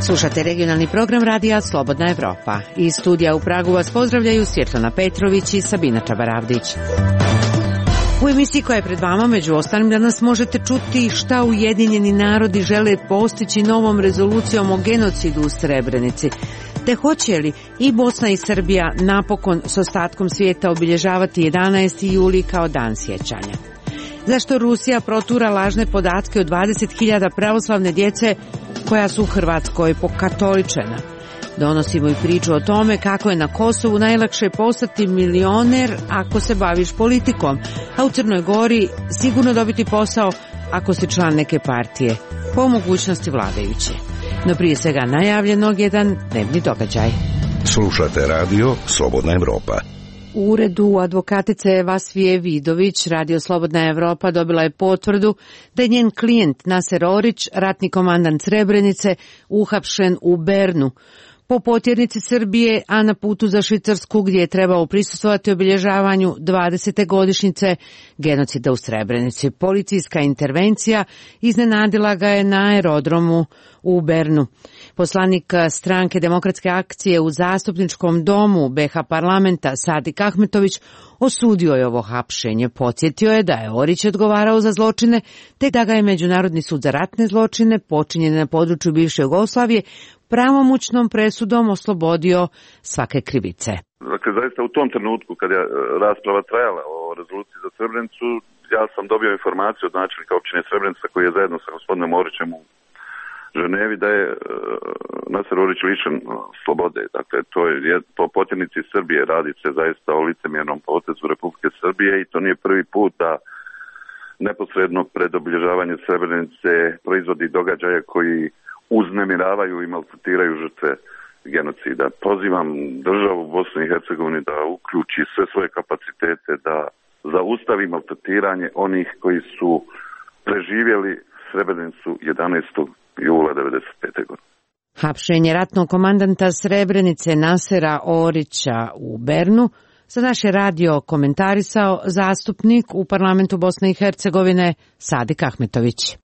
Slušate regionalni program radija Slobodna Evropa. Iz studija u Pragu vas pozdravljaju Svjetlana Petrović i Sabina Čabaravdić. U emisiji koja je pred vama, među ostalim, danas možete čuti šta Ujedinjeni narodi žele postići novom rezolucijom o genocidu u Srebrenici, te hoće li i Bosna i Srbija napokon s ostatkom svijeta obilježavati 11. juli kao dan sjećanja. Zašto Rusija protura lažne podatke o 20.000 pravoslavne djece koja su u Hrvatskoj pokatoličena? Donosimo i priču o tome kako je na Kosovu najlakše postati milioner ako se baviš politikom, a u Crnoj Gori sigurno dobiti posao ako si član neke partije, po mogućnosti vladajuće. No prije svega najavljenog jedan dnevni događaj. Slušate radio Slobodna Evropa. U uredu advokatice Vasvije Vidović, radio Slobodna Evropa dobila je potvrdu da je njen klijent Naser Orić, ratni komandant Srebrenice, uhapšen u Bernu po potjernici Srbije, a na putu za Švicarsku gdje je trebao prisustvovati obilježavanju 20. godišnjice genocida u Srebrenici. Policijska intervencija iznenadila ga je na aerodromu u Bernu. Poslanik stranke Demokratske akcije u zastupničkom domu BiH parlamenta Sadik Ahmetović osudio je ovo hapšenje. Podsjetio je da je Orić odgovarao za zločine, te da ga je Međunarodni sud za ratne zločine počinjene na području bivše Jugoslavije pravomoćnom presudom oslobodio svake krivice. Dakle, zaista u tom trenutku kad je rasprava trajala o rezoluciji za Srebrenicu, ja sam dobio informaciju od načelnika općine Srebrenica koji je zajedno sa gospodinom Orićem u Ženevi da je Naser Orić lišen slobode. Dakle, to je po potjernici Srbije, radi se zaista o licemjernom potezu Republike Srbije i to nije prvi put da neposredno pred obilježavanje Srebrenice proizvodi događaje koji uznemiravaju i maltretiraju žrtve genocida. Pozivam državu Bosne i Hercegovine da uključi sve svoje kapacitete da zaustavi maltretiranje onih koji su preživjeli Srebrenicu 11. jula 1995. godine. Hapšenje ratnog komandanta Srebrenice Nasera Orića u Bernu za naš je radio komentarisao zastupnik u parlamentu Bosne i Hercegovine Sadik Ahmetović.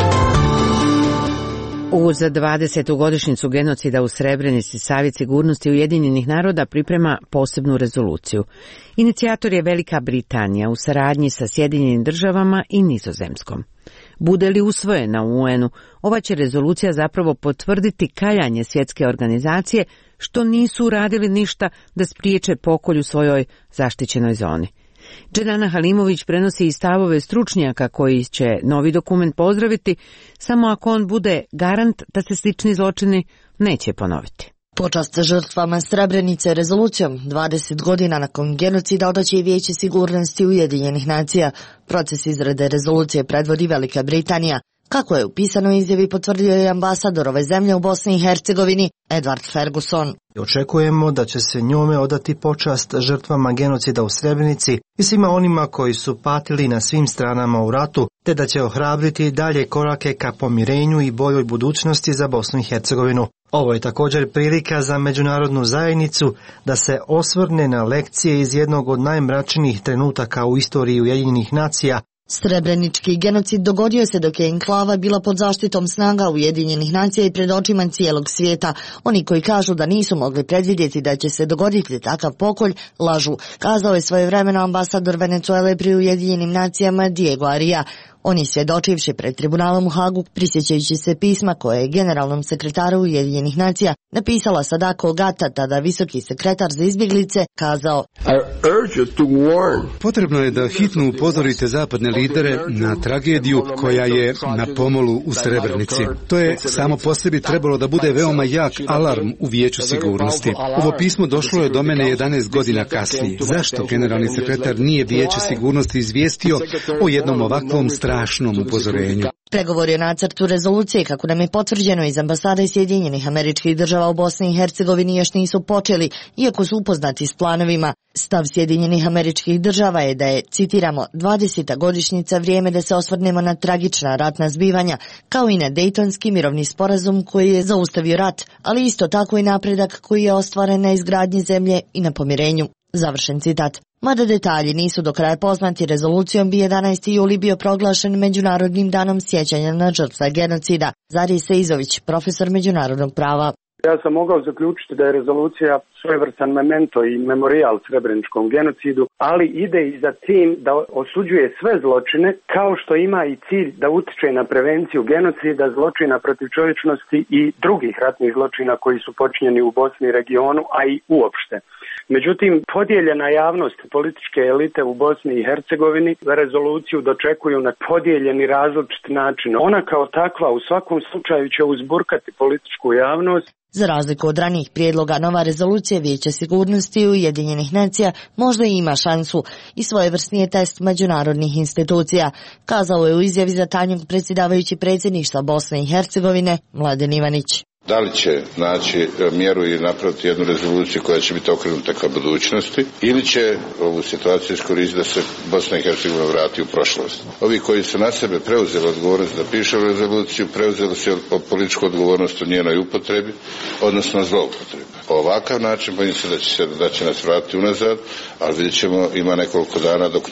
Uz 20. godišnjicu genocida u Srebrenici Savjet sigurnosti Ujedinjenih naroda priprema posebnu rezoluciju. Inicijator je Velika Britanija u saradnji sa Sjedinjenim državama i Nizozemskom. Bude li usvojena u UN-u, ova će rezolucija zapravo potvrditi kajanje svjetske organizacije što nisu uradili ništa da spriječe pokolj u svojoj zaštićenoj zoni. Dženana Halimović prenosi i stavove stručnjaka koji će novi dokument pozdraviti samo ako on bude garant da se slični zločini neće ponoviti. Počast žrtvama Srebrenice rezolucijom 20 godina nakon genocida odaće i Vijeće sigurnosti Ujedinjenih nacija. Proces izrade rezolucije predvodi Velika Britanija. Kako je u pisanoj izjavi potvrdio je ambasador ove zemlje u Bosni i Hercegovini Edward Ferguson. Očekujemo da će se njome odati počast žrtvama genocida u Srebrenici i svima onima koji su patili na svim stranama u ratu, te da će ohrabriti dalje korake ka pomirenju i boljoj budućnosti za Bosnu i Hercegovinu. Ovo je također prilika za međunarodnu zajednicu da se osvrne na lekcije iz jednog od najmračnijih trenutaka u istoriji Ujedinjenih nacija. Srebrenički genocid dogodio se dok je enklava bila pod zaštitom snaga Ujedinjenih nacija i pred očima cijelog svijeta. Oni koji kažu da nisu mogli predvidjeti da će se dogoditi takav pokolj, lažu, kazao je svojevremeno ambasador Venezuele pri Ujedinjenim nacijama Diego Aria. Oni svjedočivši pred tribunalom u Hagu, prisjećajući se pisma koje je generalnom sekretaru Ujedinjenih nacija napisala Sadako Gata, tada visoki sekretar za izbjeglice, kazao: Potrebno je da hitno upozorite zapadne lidere na tragediju koja je na pomolu u Srebrenici. To je samo po sebi trebalo da bude veoma jak alarm u Vijeću sigurnosti. Ovo pismo došlo je do mene 11 godina kasnije. Zašto generalni sekretar nije Vijeće sigurnosti izvijestio o jednom ovakvom strašnom upozorenju? Pregovori o nacrtu rezolucije, kako nam je potvrđeno iz ambasade Sjedinjenih Američkih Država u Bosni i Hercegovini, još nisu počeli, iako su upoznati s planovima. Stav Sjedinjenih Američkih Država je da je, citiramo, 20. godišnjica vrijeme da se osvrnemo na tragična ratna zbivanja, kao i na Dejtonski mirovni sporazum koji je zaustavio rat, ali isto tako i napredak koji je ostvaren na izgradnji zemlje i na pomirenju. Završen citat. Mada detalji nisu do kraja poznati, rezolucijom bi 11. juli bio proglašen Međunarodnim danom sjećanja na žrtve genocida. Zarij Seizović, profesor međunarodnog prava. Ja sam mogao zaključiti da je rezolucija svojevrstan memento i memorijal srebreničkom genocidu, ali ide i za tim da osuđuje sve zločine, kao što ima i cilj da utiče na prevenciju genocida, zločina protiv čovječnosti i drugih ratnih zločina koji su počinjeni u Bosni i regionu, a i uopšte. Međutim, podijeljena javnost i političke elite u Bosni i Hercegovini rezoluciju dočekuju na podijeljeni različit način. Ona kao takva u svakom slučaju će uzburkati političku javnost. Za razliku od ranijih prijedloga, nova rezolucija Vijeća sigurnosti Ujedinjenih nacija možda ima šansu i svojevrsni je test međunarodnih institucija, kazao je u izjavi za tajnog predsjedavajući predsjedništva Bosne i Hercegovine Mladen Ivanić. Da li će naći mjeru i napraviti jednu rezoluciju koja će biti okrenuta ka budućnosti ili će ovu situaciju iskoristiti da se Bosna i Hercegovina vrati u prošlost. Ovi koji su na sebe preuzeli odgovornost da pišu rezoluciju, preuzeli su političku odgovornost u njenoj upotrebi, odnosno zloupotrebi. Ovakav način bojim se da će nas vratiti unazad, ali vidjet ćemo, ima nekoliko dana dok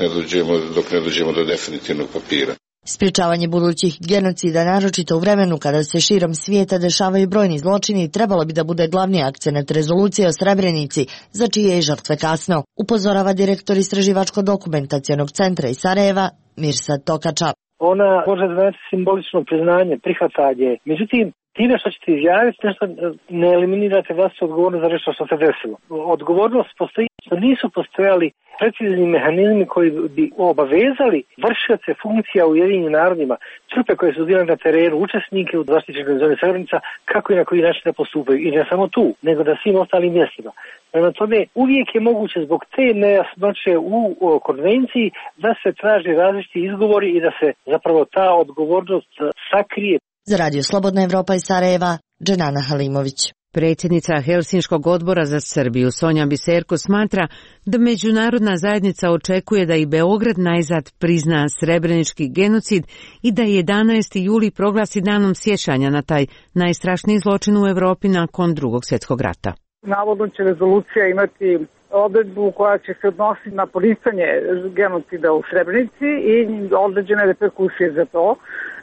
ne dođemo do definitivnog papira. Sprječavanje budućih genocida, naročito u vremenu kada se širom svijeta dešavaju brojni zločini, trebalo bi da bude glavni akcenat rezolucije o Srebrenici, za čije je žrtve kasno, upozorava direktor Istraživačko-dokumentacionog centra iz Sarajeva, Mirsad Tokača. Ona može znači simbolično priznanje, prihvatanje, međutim, time što ćete izjaviti, nešto ne eliminirate vlastitu odgovornost za nešto što se desilo. Odgovornost postoji, što nisu postojali precizni mehanizmi koji bi obavezali vršioce funkcija u Ujedinjenim narodima, trupe koje su bile na terenu, učesnike u zaštićenoj zoni Srebrenica, kako i na koji način da postupaju. I ne samo tu, nego na svim ostalim mjestima. Prema tome, uvijek je moguće zbog te nejasnoće u konvenciji da se traži različiti izgovori i da se zapravo ta odgovornost sakrije. Za Radio Slobodna Evropa iz Sarajeva, Dženana Halimović. Predsjednica Helsinškog odbora za Srbiju Sonja Biserko smatra da međunarodna zajednica očekuje da i Beograd najzad prizna srebrenički genocid i da 11. juli proglasi danom sjećanja na taj najstrašniji zločin u Europi nakon Drugog svjetskog rata. Navodno će rezolucija imati odredbu koja će se odnositi na poricanje genocida u Srebrenici i određene reperkusije za to.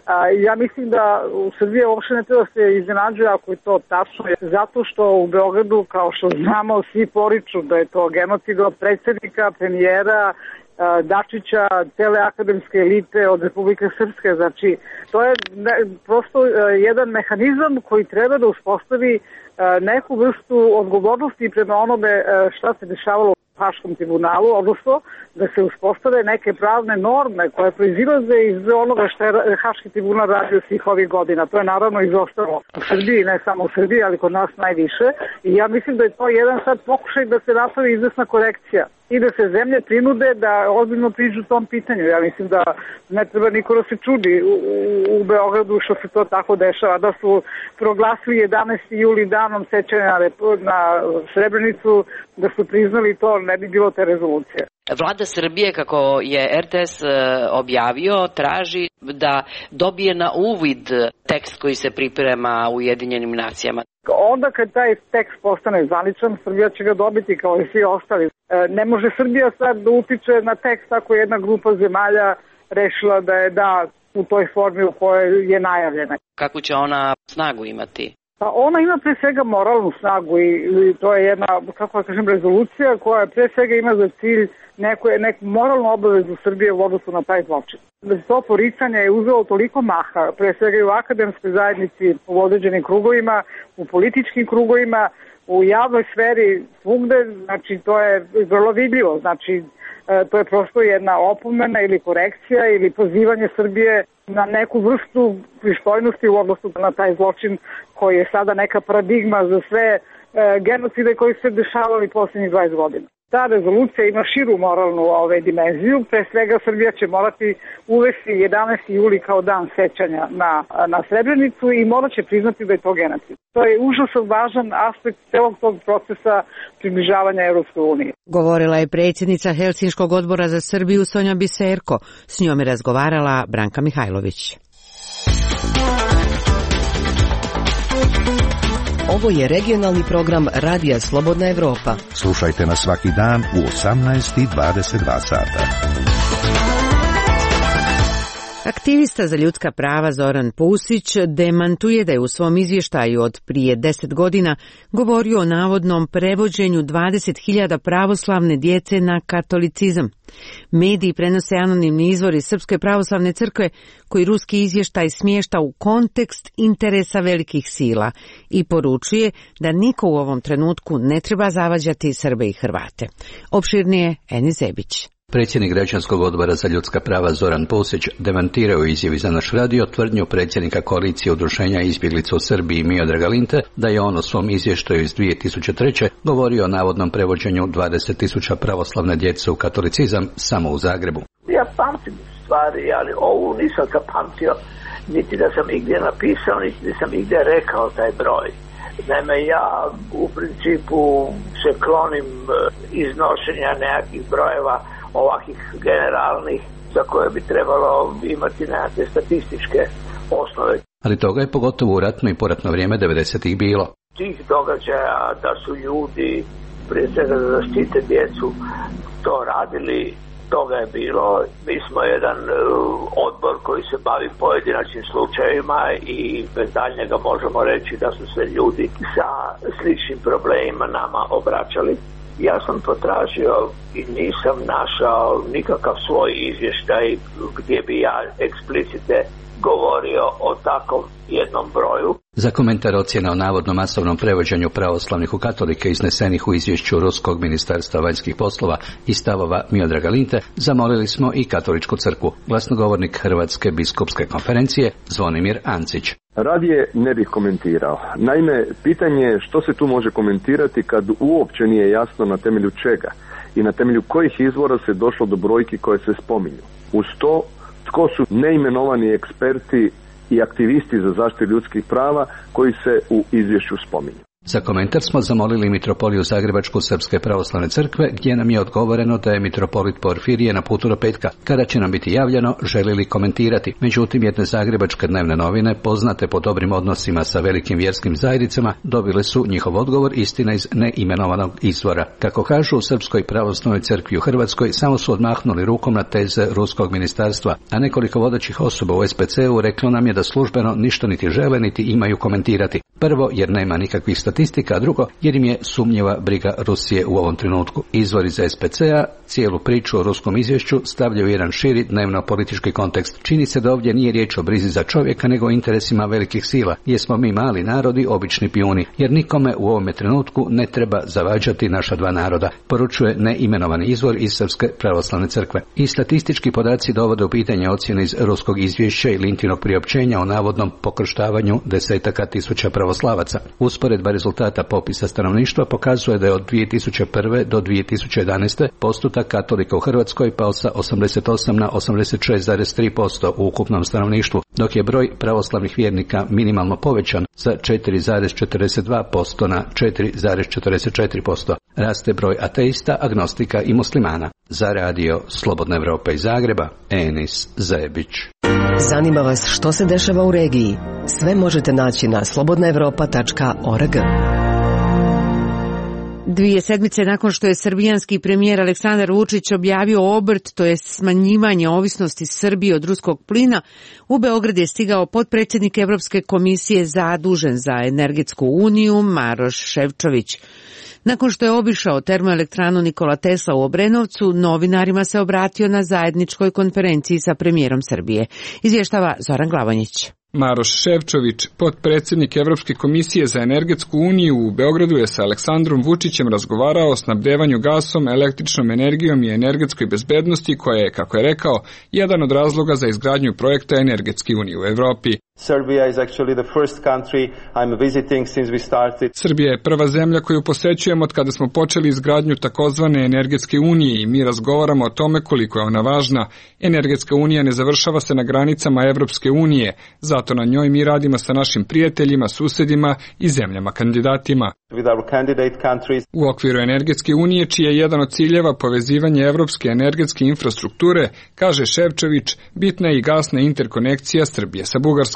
Ja mislim da u Srbiji uopšte ne treba se iznenađuje ako je to tačno, zato što u Beogradu, kao što znamo, svi poriču da je to genocid od predsjednika, premijera, Dačića, cele akademske elite od Republike Srpske. Znači, to je prosto jedan mehanizam koji treba da uspostavi neku vrstu odgovornosti prema onome šta se dešavalo u Haškom tribunalu, odnosno da se uspostave neke pravne norme koje proizilaze iz onoga što je Haški tribunal radio svih ovih godina. To je naravno izostalo u Srbiji, ne samo u Srbiji, ali kod nas najviše. I ja mislim da je to jedan sad pokušaj da se napravi izvesna korekcija i da se zemlje prinude da ozbiljno priđu tom pitanju. Ja mislim da ne treba niko da se čudi u Beogradu što se to tako dešava, da su proglasili 11. juli danom sećanja na Srebrenicu, da su priznali to, ne bi bilo te rezolucije. Vlada Srbije, kako je RTS objavio, traži da dobije na uvid tekst koji se priprema u Ujedinjenim nacijama. Onda kad taj tekst postane zvaničan, Srbija će ga dobiti kao i svi ostali. Ne može Srbija sad da utiče na tekst ako je jedna grupa zemalja rešila da je da u toj formi u kojoj je najavljena. Kako će ona snagu imati? Pa ona ima pre svega moralnu snagu i to je jedna, kako da kažem, rezolucija koja pre svega ima za cilj neku moralnu obavezu Srbije u odnosu na taj zločin. To poricanje je uzelo toliko maha, pre svega i u akademskoj zajednici, u određenim krugovima, u političkim krugovima, u javnoj sferi, svugde, znači to je vrlo vidljivo, znači to je prosto jedna opomena ili korekcija ili pozivanje Srbije na neku vrstu pristojnosti u odnosu na taj zločin koji je sada neka paradigma za sve genocide koji se dešavali posljednjih 20 godina. Ta rezolucija ima širu moralnu dimenziju, pre svega Srbija će morati uvesti 11. juli kao dan sećanja na Srebrenicu i morat će priznati da je to genocid. To je užasno važan aspekt celog tog procesa približavanja Europskoj uniji. Govorila je predsjednica Helsinškog odbora za Srbiju Sonja Biserko. S njom je razgovarala Branka Mihajlović. Ovo je regionalni program Radija Slobodna Evropa. Slušajte nas svaki dan u 18:22 sata. Aktivista za ljudska prava Zoran Pusić demantuje da je u svom izvještaju od prije 10 godina govorio o navodnom prevođenju 20.000 pravoslavne djece na katolicizam. Mediji prenose anonimni izvori Srpske pravoslavne crkve koji ruski izvještaj smješta u kontekst interesa velikih sila i poručuje da niko u ovom trenutku ne treba zavađati Srbe i Hrvate. Opširnije Eni Zebić. Predsjednik Građanskog odbora za ljudska prava Zoran Pusić demantirao u izjavi za naš radio tvrdnju predsjednika koalicije udruženja izbjeglica u Srbiji Miodraga Linte da je on u svom izvještaju iz 2003. govorio o navodnom prevođenju 20.000 pravoslavne djece u katolicizam samo u Zagrebu. Ja pamtim stvari, ali ovu nisam zapamtio, niti da sam igdje napisao, niti da sam igdje rekao taj broj. Naime, ja u principu se klonim iznošenja nekakvih brojeva ovakvih generalnih za koje bi trebalo imati nekakve statističke osnove. Ali toga je pogotovo u ratno i poratno vrijeme 90-ih bilo. Tih događaja da su ljudi prije svega da zaštite djecu to radili, toga je bilo. Mi smo jedan odbor koji se bavi pojedinačnim slučajevima i bez daljnjega možemo reći da su se ljudi sa sličnim problemima nama obraćali. Ja sam potražio i nisam našao nikakav svoj izvještaj gdje bi ja eksplicite govorio o takvom jednom broju. Za komentar ocjena o navodno masovnom prevođenju pravoslavnih u katolike iznesenih u izvješću Ruskog ministarstva vanjskih poslova i stavova Miodraga Linte zamolili smo i Katoličku crkvu. Glasnogovornik Hrvatske biskupske konferencije Zvonimir Ancić. Radije ne bih komentirao. Naime, pitanje je što se tu može komentirati kad uopće nije jasno na temelju čega i na temelju kojih izvora se došlo do brojki koje se spominju. Uz to, tko su neimenovani eksperti i aktivisti za zaštitu ljudskih prava koji se u izvješću spominju. Za komentar smo zamolili mitropoliju Zagrebačku Srpske pravoslavne crkve, gdje nam je odgovoreno da je mitropolit Porfirije na putu do petka. Kada će nam biti javljeno, želi li komentirati. Međutim, jedne zagrebačke dnevne novine, poznate po dobrim odnosima sa velikim vjerskim zajednicama, dobile su njihov odgovor, istina iz neimenovanog izvora. Kako kažu u Srpskoj pravoslavnoj crkvi u Hrvatskoj, samo su odmahnuli rukom na teze Ruskog ministarstva, a nekoliko vodećih osoba u SPC-u reklo nam je da službeno ništa niti žele niti imaju komentirati. Prvo, jer nema nikakvih statistika, a drugo, jer im je sumnjiva briga Rusije u ovom trenutku. Izvori za SPC-a cijelu priču o ruskom izvješću stavljaju jedan širi dnevno-politički kontekst. Čini se da ovdje nije riječ o brizi za čovjeka, nego o interesima velikih sila, jer smo mi mali narodi, obični pijuni, jer nikome u ovome trenutku ne treba zavađati naša dva naroda, poručuje neimenovani izvor iz Srpske pravoslavne crkve. I statistički podaci dovode u pitanje ocjene iz ruskog izvješća i Lintinog priopćenja o navodnom pokrštavanju desetaka tisuća pravoslavaca. Usporedba rezultata popisa stanovništva pokazuje da je od 2001. do 2011. postotak katolika u Hrvatskoj pao sa 88 na 86,3% u ukupnom stanovništvu, dok je broj pravoslavnih vjernika minimalno povećan sa 4,42% na 4,44%. Raste broj ateista, agnostika i muslimana. Za radio Slobodna Evropa iz Zagreba, Enis Zebić. Zanima vas što se dešava u regiji? Sve možete naći na slobodnaevropa.org. 2 sedmice nakon što je srbijanski premijer Aleksandar Vučić objavio obrt, to je smanjivanje ovisnosti Srbije od ruskog plina, u Beograd je stigao potpredsjednik Evropske komisije zadužen za energetsku uniju Maroš Šefčović. Nakon što je obišao termoelektranu Nikola Tesla u Obrenovcu, novinarima se obratio na zajedničkoj konferenciji sa premijerom Srbije. Izvještava Zoran Glavonjić. Maroš Šefčović, potpredsjednik Evropske komisije za energetsku uniju u Beogradu, je sa Aleksandrom Vučićem razgovarao o snabdevanju gasom, električnom energijom i energetskoj bezbednosti, koja je, kako je rekao, jedan od razloga za izgradnju projekta energetske unije u Evropi. Srbija je prva zemlja koju posećujemo od kada smo počeli izgradnju takozvane energetske unije i mi razgovaramo o tome koliko je ona važna. Energetska unija ne završava se na granicama Evropske unije, zato na njoj mi radimo sa našim prijateljima, susedima i zemljama kandidatima. U okviru energetske unije, čiji je jedan od ciljeva povezivanje evropske energetske infrastrukture, kaže Šefčović, bitna je i gasna interkonekcija Srbije sa Bugarskom.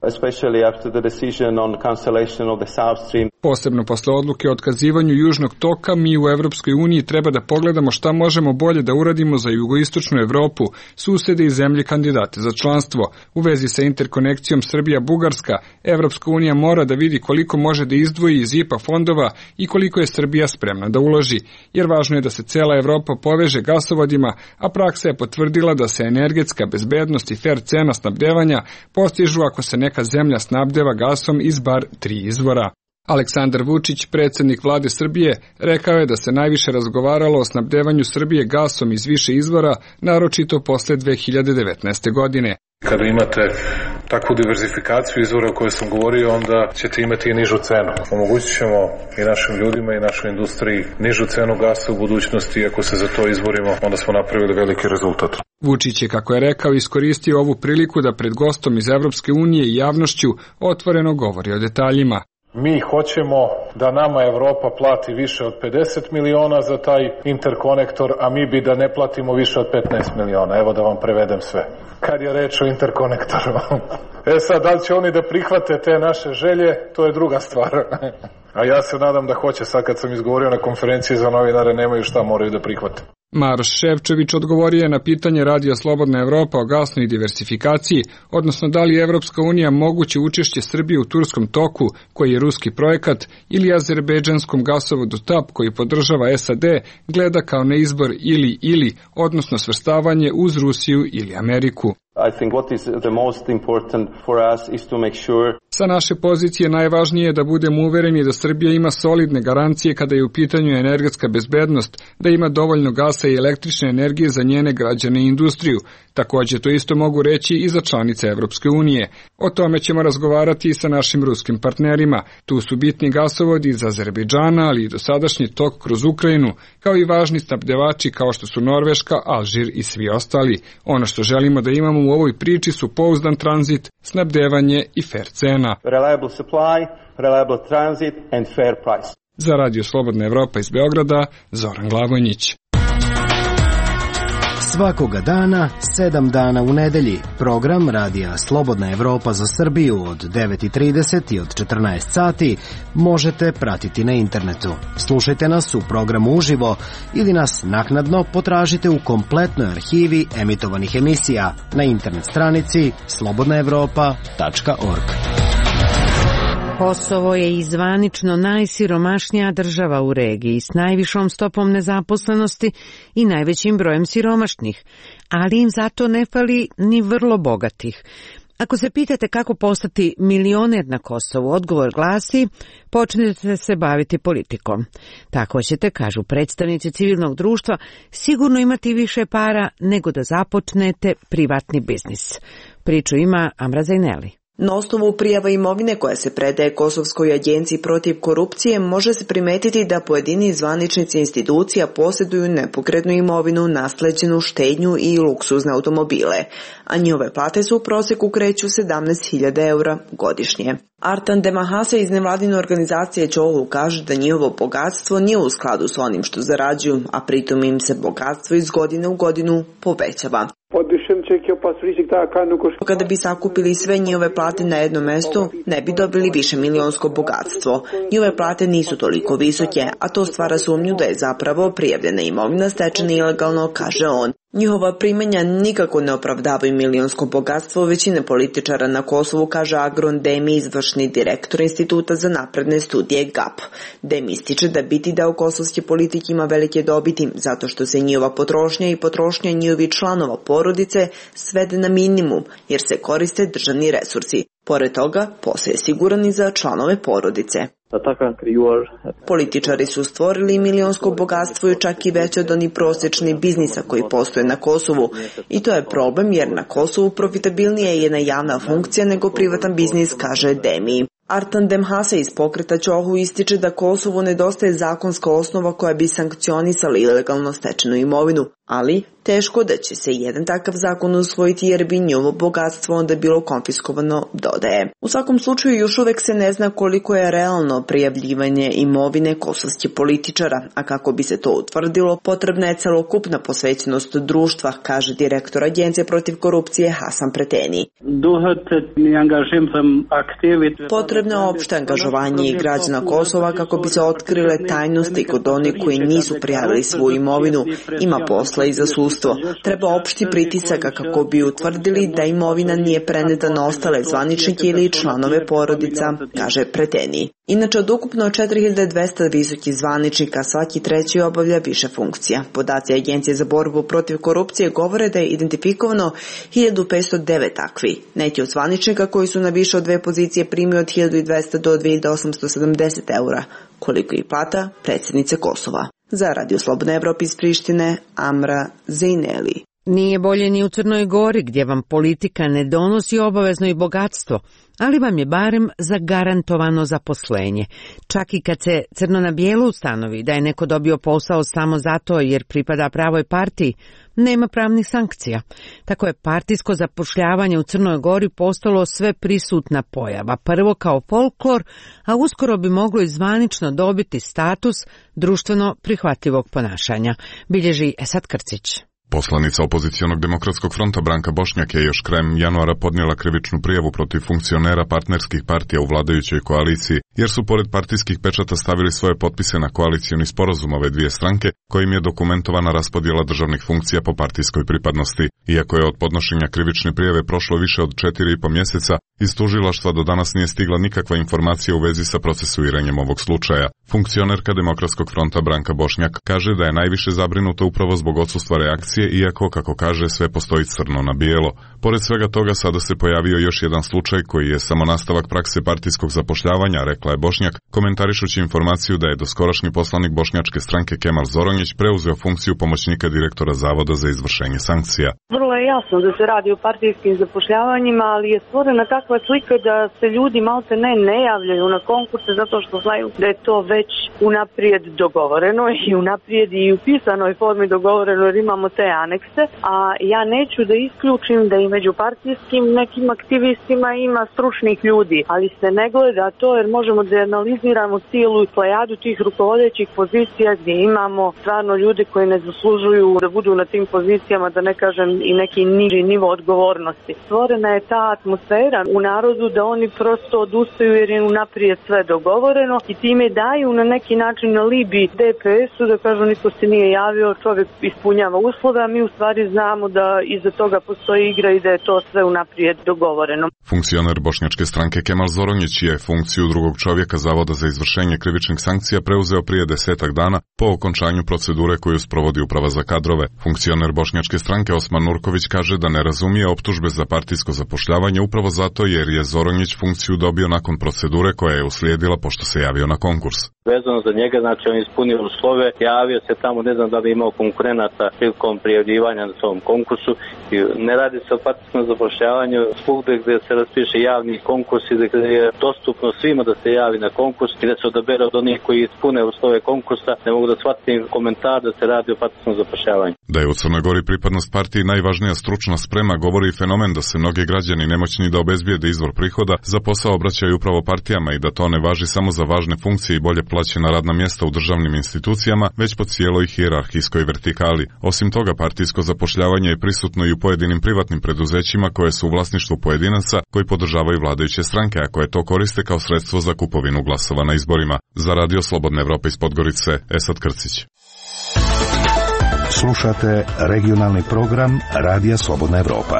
Posebno posle odluke o otkazivanju Južnog toka, mi u Evropskoj uniji treba da pogledamo šta možemo bolje da uradimo za jugoistočnu Evropu, susede i zemlje kandidate za članstvo. U vezi sa interkonekcijom Srbija-Bugarska, Evropska unija mora da vidi koliko može da izdvoji iz IPA fondova i koliko je Srbija spremna da uloži, jer važno je da se cela Evropa poveže gasovodima, a praksa je potvrdila da se energetska bezbednost i fer cena snabdevanja postižu ako se neka zemlja snabdeva gasom iz bar 3 izvora. Aleksandar Vučić, predsjednik vlade Srbije, rekao je da se najviše razgovaralo o snabdevanju Srbije gasom iz više izvora, naročito posle 2019. godine. Kada imate takvu diverzifikaciju izvora o kojoj sam govorio, onda ćete imati i nižu cenu. Omogućit ćemo i našim ljudima i našoj industriji nižu cenu gasa u budućnosti. Ako se za to izborimo, onda smo napravili veliki rezultat. Vučić je, kako je rekao, iskoristio ovu priliku da pred gostom iz Evropske unije i javnošću otvoreno govori o detaljima. Mi hoćemo da nama Evropa plati više od 50 miliona za taj interkonektor, a mi bi da ne platimo više od 15 miliona. Evo da vam prevedem sve. Kad je reč o interkonektoru. Sad, da li će oni da prihvate te naše želje, to je druga stvar. A ja se nadam da hoće. Sad kad sam izgovorio na konferenciji za novinare, nemaju šta, moraju da prihvate. Maroš Ševčević odgovorio je na pitanje Radija Slobodna Evropa o gasnoj diversifikaciji, odnosno da li je Evropska unija moguće učešće Srbije u Turskom toku, koji je ruski projekat, ili azerbejdžanskom gasovodu TAP, koji podržava SAD, gleda kao na izbor ili, odnosno svrstavanje uz Rusiju ili Ameriku. Sa naše pozicije najvažnije je da budemo uvereni da Srbija ima solidne garancije kada je u pitanju energetska bezbednost, da ima dovoljno gasa i električne energije za njene građane i industriju. Takođe to isto mogu reći i za članice Evropske unije. O tome ćemo razgovarati i sa našim ruskim partnerima. Tu su bitni gasovodi iz Azerbejdžana, ali i dosadašnji tok kroz Ukrajinu, kao i važni snabdevači kao što su Norveška, Alžir i svi ostali. Ono što želimo da imamo u ovoj priči su pouzdan tranzit, snabdevanje i fair cena. Reliable supply, reliable transit and fair price. Za Radio Slobodna Evropa iz Beograda, Zoran Glavonjić. Svakoga dana, 7 dana u nedelji, program Radija Slobodna Evropa za Srbiju od 9:30 i od 14 sati možete pratiti na internetu. Slušajte nas u programu uživo ili nas naknadno potražite u kompletnoj arhivi emitovanih emisija na internet stranici slobodnaevropa.org. Kosovo je i zvanično najsiromašnija država u regiji s najvišom stopom nezaposlenosti i najvećim brojem siromašnih, ali im zato ne fali ni vrlo bogatih. Ako se pitate kako postati milioner na Kosovu, odgovor glasi: počnete se baviti politikom. Tako ćete, kažu predstavnici civilnog društva, sigurno imati više para nego da započnete privatni biznis. Priču ima Amra Zajneli. Na osnovu prijava imovine koja se predaje Kosovskoj agenciji protiv korupcije može se primetiti da pojedini zvaničnici institucija posjeduju nepokretnu imovinu, nasleđenu, štednju i luksuzne automobile, a njihove plate su u proseku kreću 17.000 eura godišnje. Artan Demahase iz nevladine organizacije Čohu kaže da njihovo bogatstvo nije u skladu s onim što zarađuju, a pritom im se bogatstvo iz godine u godinu povećava. Kada bi sakupili sve njihove plate na jednom mestu, ne bi dobili više milionsko bogatstvo. Njihove plate nisu toliko visoke, a to stvara sumnju da je zapravo prijavljena imovina stečena ilegalno, kaže on. Njihova primanja nikako ne opravdavaju milionsko bogatstvo većine političara na Kosovu, kaže Agron Demi, izvršni direktor Instituta za napredne studije GAP. Demi ističe da biti deo kosovske politike ima velike dobiti, zato što se njihova potrošnja i potrošnja njihovih članova porodice svede na minimum, jer se koriste državni resursi. Pored toga, posao je siguran i za članove porodice. Političari su stvorili milionsko bogatstvo i čak i veće od onih prosječnih biznisa koji postoje na Kosovu. I to je problem jer na Kosovu profitabilnije je jedna javna funkcija nego privatan biznis, kaže Demi. Artan Demhase iz pokreta Ćohu ističe da Kosovu nedostaje zakonska osnova koja bi sankcionisala ilegalno stečenu imovinu, ali teško da će se jedan takav zakon usvojiti jer bi njihovo bogatstvo onda bilo konfiskovano, dodaje. U svakom slučaju još uvek se ne zna koliko je realno prijavljivanje imovine kosovskih političara, a kako bi se to utvrdilo potrebna je celokupna posvećenost društva, kaže direktor Agencije protiv korupcije Hasan Preteni. Potrebno je opšte angažovanje i građana Kosova kako bi se otkrile tajnosti kod onih koji nisu prijavili svoju imovinu. Ima posla i za sudstvo. Treba opšti pritisaka kako bi utvrdili da imovina nije preneta na ostale zvaničnike ili članove porodica, kaže Preteni. Inače, od ukupno 4200 visokih zvaničnika svaki treći obavlja više funkcija. Podaci Agencije za borbu protiv korupcije govore da je identifikovano 1509 takvi. Neki od zvaničnika koji su na više od dve pozicije primio od 1200 do 2870 eura, koliko i plata predsjednice Kosova. Za Radio Slobodna Evropa iz Prištine, Amra Zejneli. Nije bolje ni u Crnoj Gori, gdje vam politika ne donosi obavezno i bogatstvo, ali vam je barem zagarantovano zaposlenje. Čak i kad se crno na bijelo ustanovi da je neko dobio posao samo zato jer pripada pravoj partiji, nema pravnih sankcija. Tako je partijsko zapošljavanje u Crnoj Gori postalo sve prisutna pojava. Prvo kao folklor, a uskoro bi moglo i zvanično dobiti status društveno prihvatljivog ponašanja, bilježi Esad Krcić. Poslanica opozicionog demokratskog fronta Branka Bošnjak je još krajem januara podnijela krivičnu prijavu protiv funkcionera partnerskih partija u vladajućoj koaliciji, jer su pored partijskih pečata stavili svoje potpise na koalicioni sporazum ove dvije stranke, kojim je dokumentovana raspodjela državnih funkcija po partijskoj pripadnosti. Iako je od podnošenja krivične prijave prošlo više od 4,5 mjeseca, iz tužilaštva do danas nije stigla nikakva informacija u vezi sa procesuiranjem ovog slučaja. Funkcionerka Demokratskog fronta Branka Bošnjak kaže da je najviše zabrinuta upravo zbog odsustva reakcije, iako, kako kaže, sve postoji crno na bijelo. Pored svega toga, sada se pojavio još jedan slučaj koji je samo nastavak prakse partijskog zapošljavanja, rekla je Bošnjak, komentarišući informaciju da je doskorašnji poslanik bošnjačke stranke Kemal Zoronjić preuzeo funkciju pomoćnika direktora Zavoda za izvršenje sankcija. Vrlo je jasno da se radi o partijskim zapošljavanjima, ali je stvorena takva slika da se ljudi malte ne javljaju na konkurse zato što znaju da je to već unaprijed dogovoreno i unaprijed i u pisanoj formi dogovoreno jer imamo te anekse, a ja neću da isključim da i među partijskim nekim aktivistima ima stručnih ljudi, ali se ne gleda to jer možemo da analiziramo cijelu plejadu tih rukovodećih pozicija gdje imamo stvarno ljude koji ne zaslužuju da budu na tim pozicijama, da ne kažem i neki niži nivo odgovornosti. Stvorena je ta atmosfera u narodu da oni prosto odustaju jer je unaprijed sve dogovoreno i time daju na neki način alibi DPS-u da kažu niko se nije javio, čovjek ispunjava uslove, a mi u stvari znamo da iza toga postoji igra i da je to sve unaprijed dogovoreno. Funkcioner bošnjačke stranke Kemal Zoronjić je funkciju drugog čovjeka Zavoda za izvršenje krivičnih sankcija preuzeo prije 10 dana po okončanju procedure koju sprovodi Uprava za kadrove. Funkcioner bošnjačke stranke Osman Nurković kaže da ne razumije optužbe za partijsko zapošljavanje upravo zato jer je Zoronjić funkciju dobio nakon procedure koja je uslijedila pošto se javio na konkurs. Vezano za njega, znači on ispunio uslove, javio se tamo, ne znam da li imao konkurenata prilikom prijavljivanja na tom konkursu i ne radi se o partijskom zapošljavanju svugde gdje se raspiše javni konkurs i gdje je dostupno svima da se javi na konkurs i da se odabere od onih koji ispune uslove konkursa. Ne mogu da shvatim komentar da se radi o partijskom zapošljavanju. Da je u Crnoj Gori pripadnost partiji najvažnija stručna sprema, govori i fenomen da se mnogi građani nemoćni da obezbijede izvor prihoda za posao obraćaju upravo partijama i da to ne važi samo za važne funkcije i bolje plaćena radna mjesta u državnim institucijama, već po cijeloj hijerarhijskoj vertikali. Osim toga, partijsko zapošljavanje je prisutno i u pojedinim privatnim preduzećima koje su u vlasništvu pojedinaca koji podržavaju vladajuće stranke, a koje to koriste kao sredstvo za kupovinu glasova na izborima. Za Radio Slobodna Evropa iz Podgorice, Esad Krcić. Slušate regionalni program Radija Slobodna Evropa.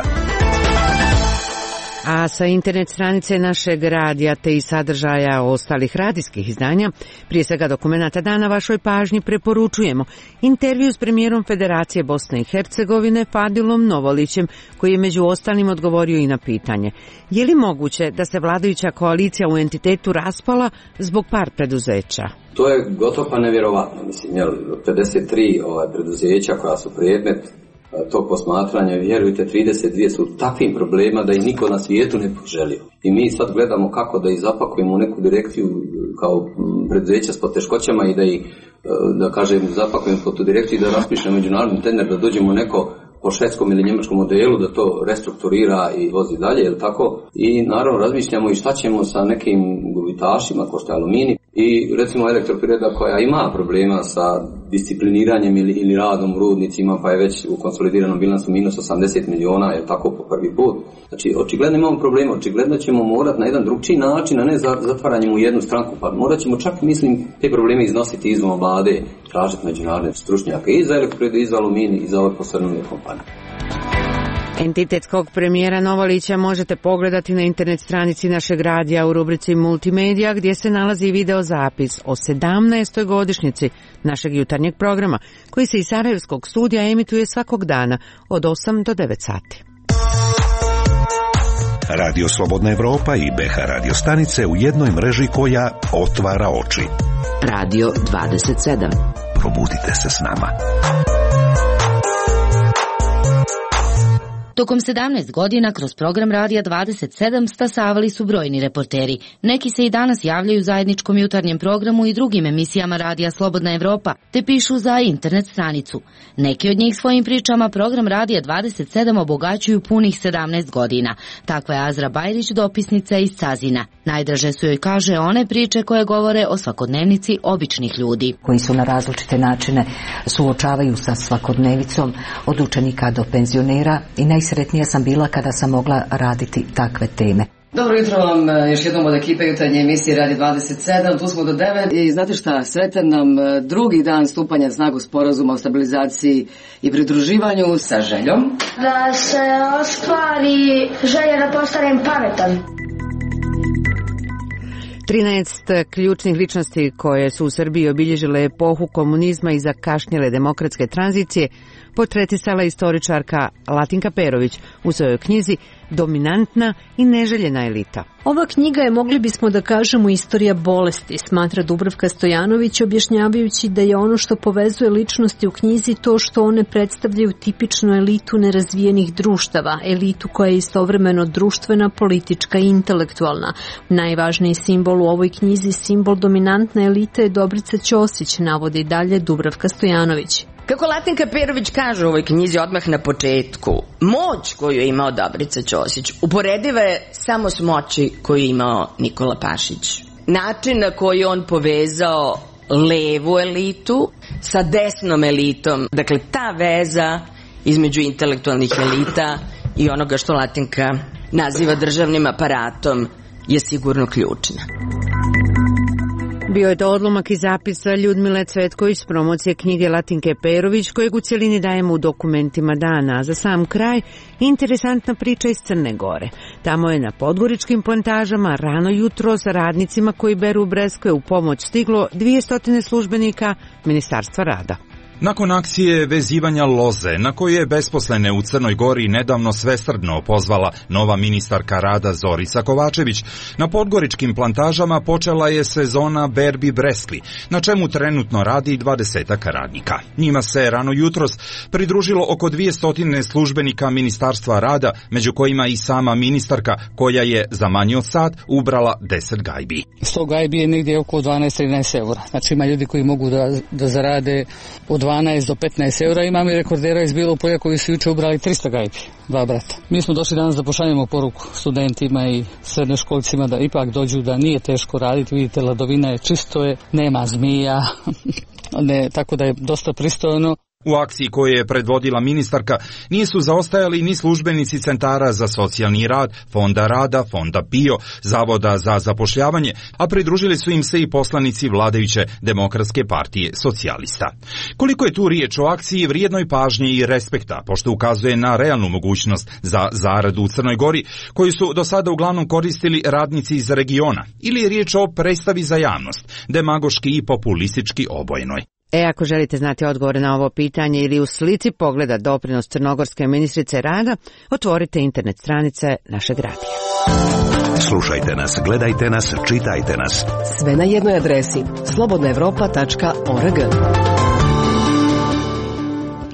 A sa internet stranice našeg radija te i sadržaja ostalih radijskih izdanja, prije svega dokumenata dana, vašoj pažnji preporučujemo intervju s premijerom Federacije Bosne i Hercegovine Fadilom Novolićem, koji je među ostalim odgovorio i na pitanje: je li moguće da se vladajuća koalicija u entitetu raspala zbog par preduzeća? To je gotovo pa nevjerovatno, mislim, 53 preduzeća koja su predmet tog posmatranja. Vjerujte, 32 su takvim problema da ih niko na svijetu ne poželio. I mi sad gledamo kako da ih zapakujemo u neku direkciju kao preduzeća s poteškoćama i da ih, da kažem, zapakujemo po tu direkciju i da raspišemo međunarodni tender, da dođemo neko po švedskom ili njemačkom modelu, da to restrukturira i vozi dalje, jel tako? I naravno razmišljamo i šta ćemo sa nekim gubitašima, kao što je Aluminij, i recimo Elektroprivreda koja ima problema sa discipliniranjem ili radom u rudnicima, pa je već u konsolidiranom bilansu minus 80 miliona, je tako, po prvi put. Znači, očigledno imamo problema, očigledno ćemo morati na jedan drugčiji način, a ne zatvaranjem u jednu stranku, pa morat ćemo čak, mislim, te probleme iznositi izvan vlade, tražiti međunarodne stručnjake i za Elektroprivredu, i za Aluminij, i za ove posrnule kompanije. Entitetskog premijera Novalića možete pogledati na internet stranici našeg radija u rubrici Multimedija, gdje se nalazi video zapis o 17. godišnjici našeg jutarnjeg programa, koji se iz Sarajevskog studija emituje svakog dana od 8 do 9 sati. Radio Slobodna Evropa i BH radio stanice u jednoj mreži koja otvara oči. Radio 27. Probudite se s nama. Tokom 17 godina kroz program Radija 27 stasavali su brojni reporteri. Neki se i danas javljaju u zajedničkom jutarnjem programu i drugim emisijama Radija Slobodna Evropa, te pišu za internet stranicu. Neki od njih svojim pričama program Radija 27 obogaćuju punih 17 godina. Takva je Azra Bajrić, dopisnica iz Cazina. Najdraže su joj, kaže, one priče koje govore o svakodnevnici običnih ljudi. Koji su na različite načine suočavaju sa svakodnevicom, od učenika do penzionera, i najsretnija sam bila kada sam mogla raditi takve teme. Dobro jutro vam još jednom od ekipe jutarnje emisije Radi 27, tu smo do 9 i znate šta, sretan nam drugi dan stupanja na snagu sporazuma o stabilizaciji i pridruživanju sa željom da se ostvari želja da postanem pametan. 13 ključnih ličnosti koje su u Srbiji obilježile epohu komunizma i zakašnjele demokratske tranzicije portretisala istoričarka Latinka Perović u svojoj knjizi Dominantna i neželjena elita. Ova knjiga je, mogli bismo da kažemo, istorija bolesti, smatra Dubravka Stojanović, objašnjavajući da je ono što povezuje ličnosti u knjizi to što one predstavljaju tipičnu elitu nerazvijenih društava, elitu koja je istovremeno društvena, politička i intelektualna. Najvažniji simbol u ovoj knjizi, simbol dominantne elite, je Dobrica Ćosić, navodi dalje Dubravka Stojanović. Kako Latinka Perović kaže u ovoj knjizi odmah na početku, moć koju je imao Dobrica Ćosić uporediva je samo s moći koju je imao Nikola Pašić. Način na koji on povezao levu elitu sa desnom elitom, dakle ta veza između intelektualnih elita i onoga što Latinka naziva državnim aparatom je sigurno ključna. Bio je to odlomak iz zapisa Ljudmile Cvetković s promocije knjige Latinke Perović, kojeg u cjelini dajemo u dokumentima dana. A za sam kraj, interesantna priča iz Crne Gore. Tamo je na podgoričkim plantažama rano jutro sa radnicima koji beru breskve u pomoć stiglo 200 službenika Ministarstva rada. Nakon akcije vezivanja loze, na koju je besposlene u Crnoj Gori nedavno svesrdno pozvala nova ministarka rada Zorica Kovačević, na podgoričkim plantažama počela je sezona berbi breskvi, na čemu trenutno radi 20 radnika. Njima se rano jutros pridružilo oko 200 službenika Ministarstva rada, među kojima i sama ministarka, koja je za manje od sat ubrala 10 gajbi. 100 gajbi je negdje oko 12-13 eura. Znači ima ljudi koji mogu da zarade od 12 do 15 eura. Imam i rekordera iz Bilog Polja koji su juče ubrali 300 gajbi, 2 brata. Mi smo došli danas da pošaljemo poruku studentima i srednjoškolcima da ipak dođu, da nije teško raditi. Vidite, ladovina je čisto, nema zmija, tako da je dosta pristojno. U akciji koju je predvodila ministarka nisu zaostajali ni službenici centara za socijalni rad, Fonda rada, Fonda PIO, Zavoda za zapošljavanje, a pridružili su im se i poslanici vladajuće Demokratske partije socijalista. Koliko je tu riječ o akciji vrijednoj pažnje i respekta, pošto ukazuje na realnu mogućnost za zaradu u Crnoj Gori, koju su do sada uglavnom koristili radnici iz regiona, ili je riječ o predstavi za javnost, demagoški i populistički obojenoj. Ako želite znati odgovore na ovo pitanje ili u slici pogleda doprinos crnogorske ministrice rada, otvorite internet stranice našeg radija. Slušajte nas, gledajte nas, čitajte nas. Sve na jednoj adresi slobodnaevropa.org.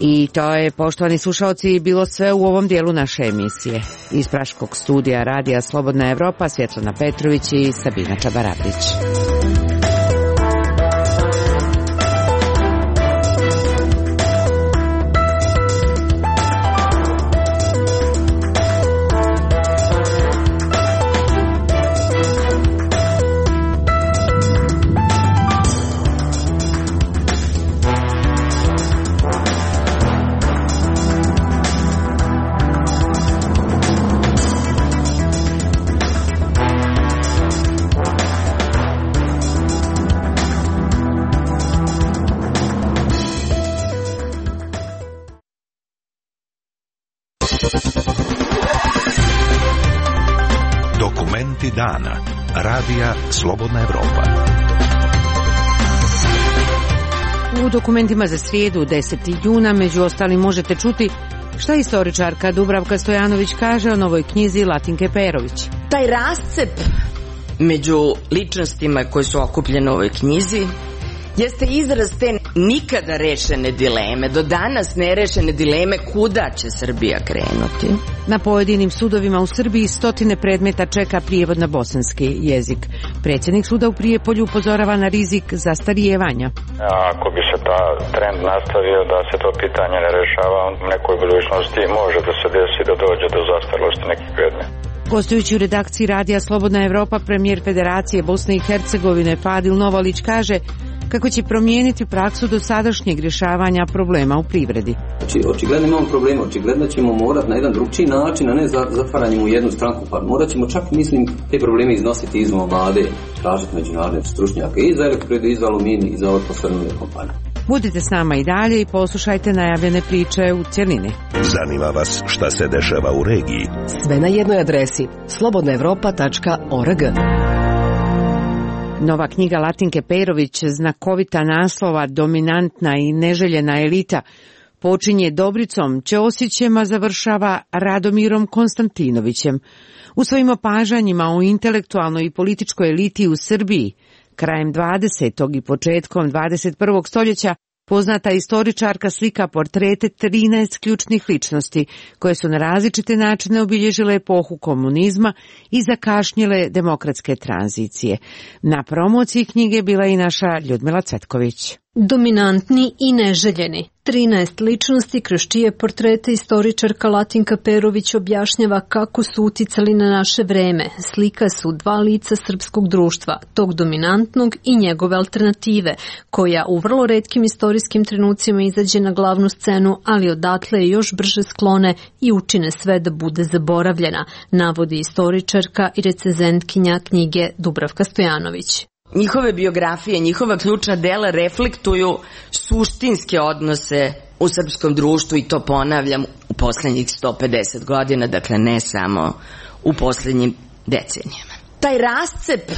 I to je, poštovani slušalci, bilo sve u ovom dijelu naše emisije. Iz Praškog studija Radija Slobodna Evropa, Svjetlana Petrović i Sabina Čabaravdić. Dokumenti dana. Radija Slobodna Evropa. U dokumentima za srijedu 10. juna među ostalim možete čuti šta istoričarka Dubravka Stojanović kaže o novoj knjizi Latinke Perović. Taj rascep među ličnostima koji su okupljene u ovoj knjizi jeste izraz te nikada rešene dileme, do danas nerešene dileme kuda će Srbija krenuti. Na pojedinim sudovima u Srbiji stotine predmeta čeka prijevod na bosanski jezik. Predsjednik suda u Prijepolju upozorava na rizik zastarijevanja. Ako bi se ta trend nastavio da se to pitanje ne rešava, u nekoj budućnosti može da se desi da dođe do zastarelosti nekih predmeta. Gostujući u redakciji Radija Slobodna Evropa, premijer Federacije Bosne i Hercegovine Fadil Novalić kaže kako će promijeniti praksu dosadašnjeg rješavanja problema u privredi. Očigledno imamo problema, očigledno ćemo morati na jedan drugčiji način, a ne zatvaranjem u jednu stranku, pa morat ćemo čak, mislim, te probleme iznositi izvan vlade, tražiti međunarodne stručnjake i za elektroprivrede, i za aluminij, i za ove posrnule kompanije. Budite s nama i dalje i poslušajte najavljene priče u cjelini. Zanima vas šta se dešava u regiji? Sve na jednoj adresi slobodnaevropa.org. Nova knjiga Latinke Perović, znakovita naslova Dominantna i neželjena elita, počinje Dobricom Ćosićem, a završava Radomirom Konstantinovićem. U svojim opažanjima o intelektualnoj i političkoj eliti u Srbiji, krajem 20. i početkom 21. stoljeća, poznata istoričarka slika portrete 13 ključnih ličnosti koje su na različite načine obilježile epohu komunizma i zakašnjele demokratske tranzicije. Na promociji knjige bila i naša Ljudmila Cvetković. Dominantni i neželjeni. 13 ličnosti kroz čije portrete istoričarka Latinka Perović objašnjava kako su uticali na naše vreme. Slika su dva lica srpskog društva, tog dominantnog i njegove alternative, koja u vrlo retkim istorijskim trenucima izađe na glavnu scenu, ali odatle je još brže sklone i učine sve da bude zaboravljena, navodi istoričarka i recenzentkinja knjige Dubravka Stojanović. Njihove biografije, njihova ključna dela reflektuju suštinske odnose u srpskom društvu i to ponavljam u posljednjih 150 godina, dakle ne samo u posljednjim decenijama. Taj rascep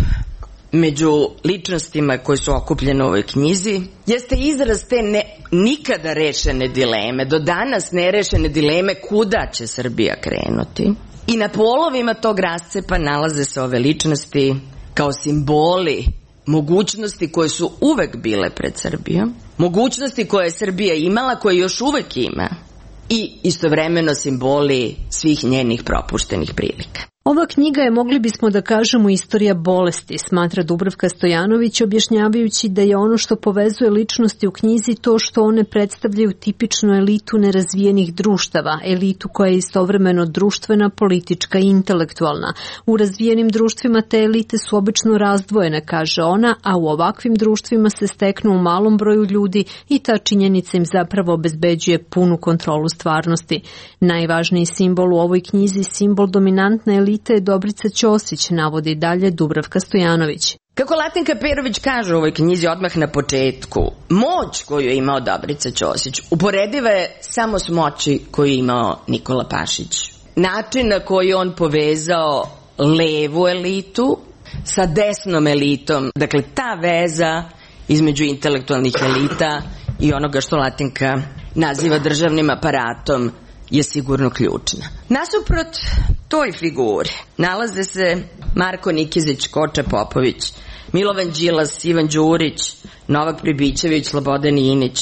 među ličnostima koji su okupljene u ovoj knjizi jeste izraz te nikada rešene dileme, do danas nerešene dileme kuda će Srbija krenuti. I na polovima tog rascepa nalaze se ove ličnosti kao simboli mogućnosti koje su uvek bile pred Srbijom, mogućnosti koje je Srbija imala, koje još uvek ima i istovremeno simboli svih njenih propuštenih prilika. Ova knjiga je, mogli bismo da kažemo, istorija bolesti, smatra Dubravka Stojanović, objašnjavajući da je ono što povezuje ličnosti u knjizi to što one predstavljaju tipičnu elitu nerazvijenih društava, elitu koja je istovremeno društvena, politička i intelektualna. U razvijenim društvima te elite su obično razdvojene, kaže ona, a u ovakvim društvima se steknu u malom broju ljudi i ta činjenica im zapravo obezbeđuje punu kontrolu stvarnosti. Najvažniji simbol u ovoj knjizi, simbol dominantne elite, je Dobrica Ćosić, navodi dalje Dubravka Stojanović. Kako Latinka Perović kaže u ovoj knjizi odmah na početku, moć koju je imao Dobrica Ćosić uporediva je samo s moći koju je imao Nikola Pašić. Način na koji on povezao levu elitu sa desnom elitom, dakle ta veza između intelektualnih elita i onoga što Latinka naziva državnim aparatom je sigurno ključna. Nasuprot toj figuri nalaze se Marko Nikizić, Koča Popović, Milovan Đilas, Ivan Đurić, Novak Pribićević, Slobodan Inić,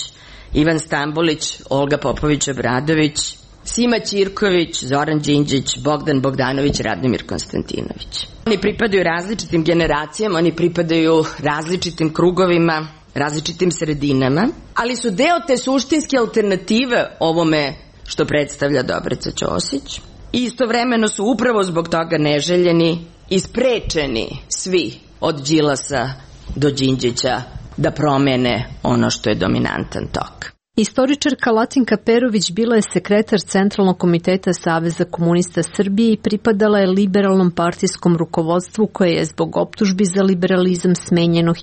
Ivan Stambolić, Olga Popović-Obradović, Sima Ćirković, Zoran Đinđić, Bogdan Bogdanović, Radomir Konstantinović. Oni pripadaju različitim generacijama, oni pripadaju različitim krugovima, različitim sredinama, ali su deo te suštinske alternative ovome što predstavlja Dobrica Ćosić. I istovremeno su upravo zbog toga neželjeni i sprečeni svi od Đilasa do Đinđića da promene ono što je dominantan tok. Istoričarka Latinka Perović bila je sekretar Centralnog komiteta Saveza komunista Srbije i pripadala je liberalnom partijskom rukovodstvu koje je zbog optužbi za liberalizam smenjeno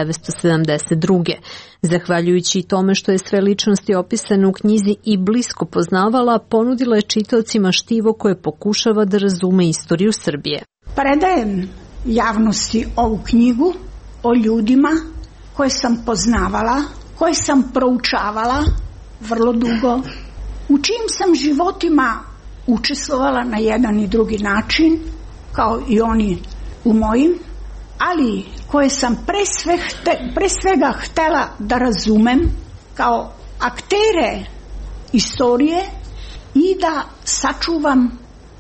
1972. Zahvaljujući i tome što je sve ličnosti opisane u knjizi i blisko poznavala, ponudila je čitaocima štivo koje pokušava da razume istoriju Srbije. Predajem javnosti ovu knjigu o ljudima koje sam poznavala, koje sam proučavala vrlo dugo, u čijim sam životima učestvovala na jedan i drugi način, kao i oni u mojim, ali koje sam pre svega htela da razumem kao aktere istorije i da sačuvam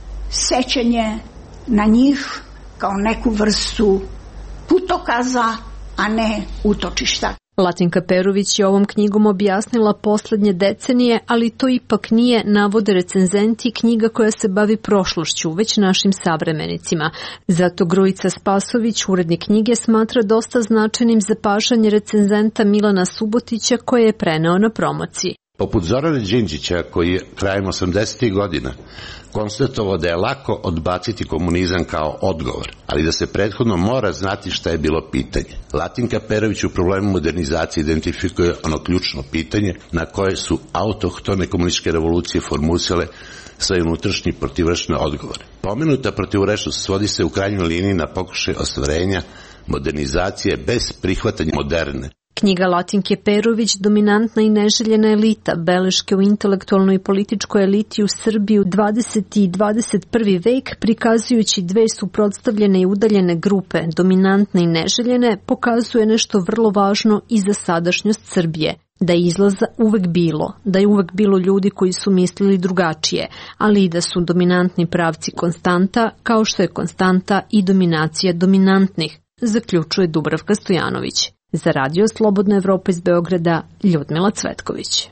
sećanje na njih kao neku vrstu putokaza, a ne utočišta. Latinka Perović je ovom knjigom objasnila poslednje decenije, ali to ipak nije, navode recenzenti, knjiga koja se bavi prošlošću, već našim savremenicima. Zato Grujica Spasović, urednik knjige, smatra dosta značajnim zapažanje recenzenta Milana Subotića koje je preneo na promociji. Poput Zorana Đinđića, koji je krajem 80. godina konstatovao da je lako odbaciti komunizam kao odgovor, ali da se prethodno mora znati šta je bilo pitanje. Latinka Perović u problemu modernizacije identifikuje ono ključno pitanje na koje su autohtone komunističke revolucije formulisale svoje unutrašnji protivurečne odgovore. Pomenuta protivurečnost svodi se u krajnjoj liniji na pokušaj ostvarenja modernizacije bez prihvatanja moderne. Knjiga Latinke Perović, dominantna i neželjena elita, beleške u intelektualnoj i političkoj eliti u Srbiji u 20. i 21. vek, prikazujući dve suprotstavljene i udaljene grupe, dominantne i neželjene, pokazuje nešto vrlo važno i za sadašnjost Srbije. Da je izlaza uvek bilo, da je uvek bilo ljudi koji su mislili drugačije, ali i da su dominantni pravci konstanta, kao što je konstanta i dominacija dominantnih, zaključuje Dubravka Stojanović. Za Radio Slobodna Evropa iz Beograda, Ljudmila Cvetković.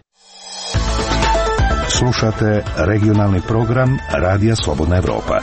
Slušate regionalni program Radija Slobodna Evropa.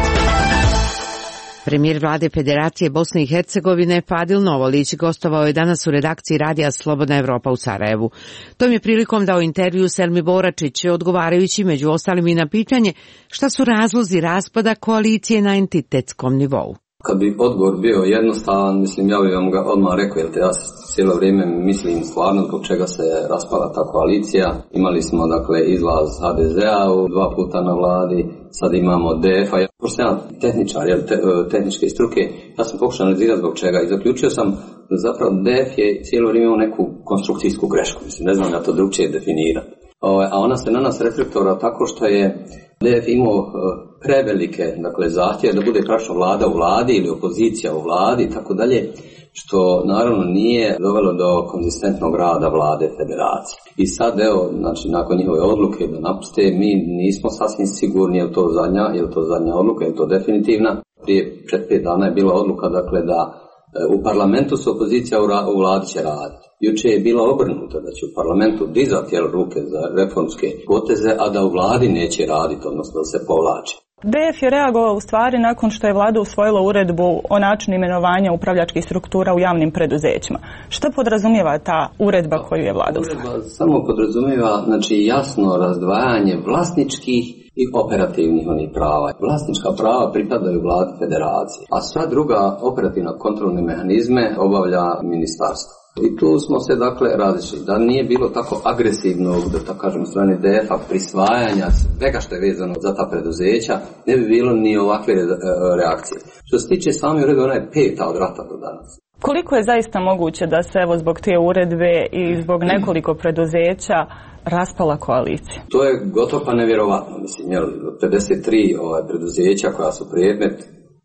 Premijer vlade Federacije Bosne i Hercegovine Fadil Novolić gostovao je danas u redakciji Radija Slobodna Evropa u Sarajevu. Tom je prilikom dao intervju Selmi Boračić, odgovarajući među ostalim i na pitanje šta su razlozi raspada koalicije na entitetskom nivou. Kad bi odgovor bio jednostavan, mislim, ja bih vam ga odmah rekao, jer ja cijelo vrijeme mislim stvarno zbog čega se raspala ta koalicija. Imali smo, dakle, izlaz HDZ-a 2 puta na vladi, sad imamo DF-a. Pošto sam ja tehničar, tehničke struke, ja sam pokušao analizirati zbog čega i zaključio sam da zapravo DF je cijelo vrijeme imao neku konstrukcijsku grešku, mislim, ne znam da to drugčije definirati. A ona se na nas reflektora tako što je DF imao prevelike, dakle, zahtjeve da bude praktično vlada u vladi ili opozicija u vladi i tako dalje, što naravno nije dovelo do konzistentnog rada vlade federacije. I sad, evo, znači, nakon njihove odluke da napuste, mi nismo sasvim sigurni je li to zadnja odluka, je li to definitivna. Prije 4-5 dana je bila odluka, dakle, da u parlamentu su opozicija u vladi će raditi. Juče je bilo obrnuto da će u parlamentu dizati ruke za reformske poteze, a da u vladi neće raditi, odnosno da se povlači. DF je reagovao u stvari nakon što je vlada usvojila uredbu o načinu imenovanja upravljačkih struktura u javnim preduzećima. Šta podrazumijeva ta uredba koju je vlada usvojila? Uredba samo podrazumijeva, znači, jasno razdvajanje vlasničkih i operativnih onih prava. Vlasnička prava pripadaju vladi federacije, a sva druga operativna kontrolne mehanizme obavlja ministarstvo. I tu smo se, dakle, različili. Da nije bilo tako agresivnog, da tako kažem, strane DF-a prisvajanja svega što je vezano za ta preduzeća, ne bi bilo ni ovakve reakcije. Što se tiče same uredbe, ona je 5. od rata do danas. Koliko je zaista moguće da se, evo, zbog te uredbe i zbog nekoliko preduzeća raspala koalicija? To je gotovo pa nevjerovatno. Mislim, 53 preduzeća koja su predmet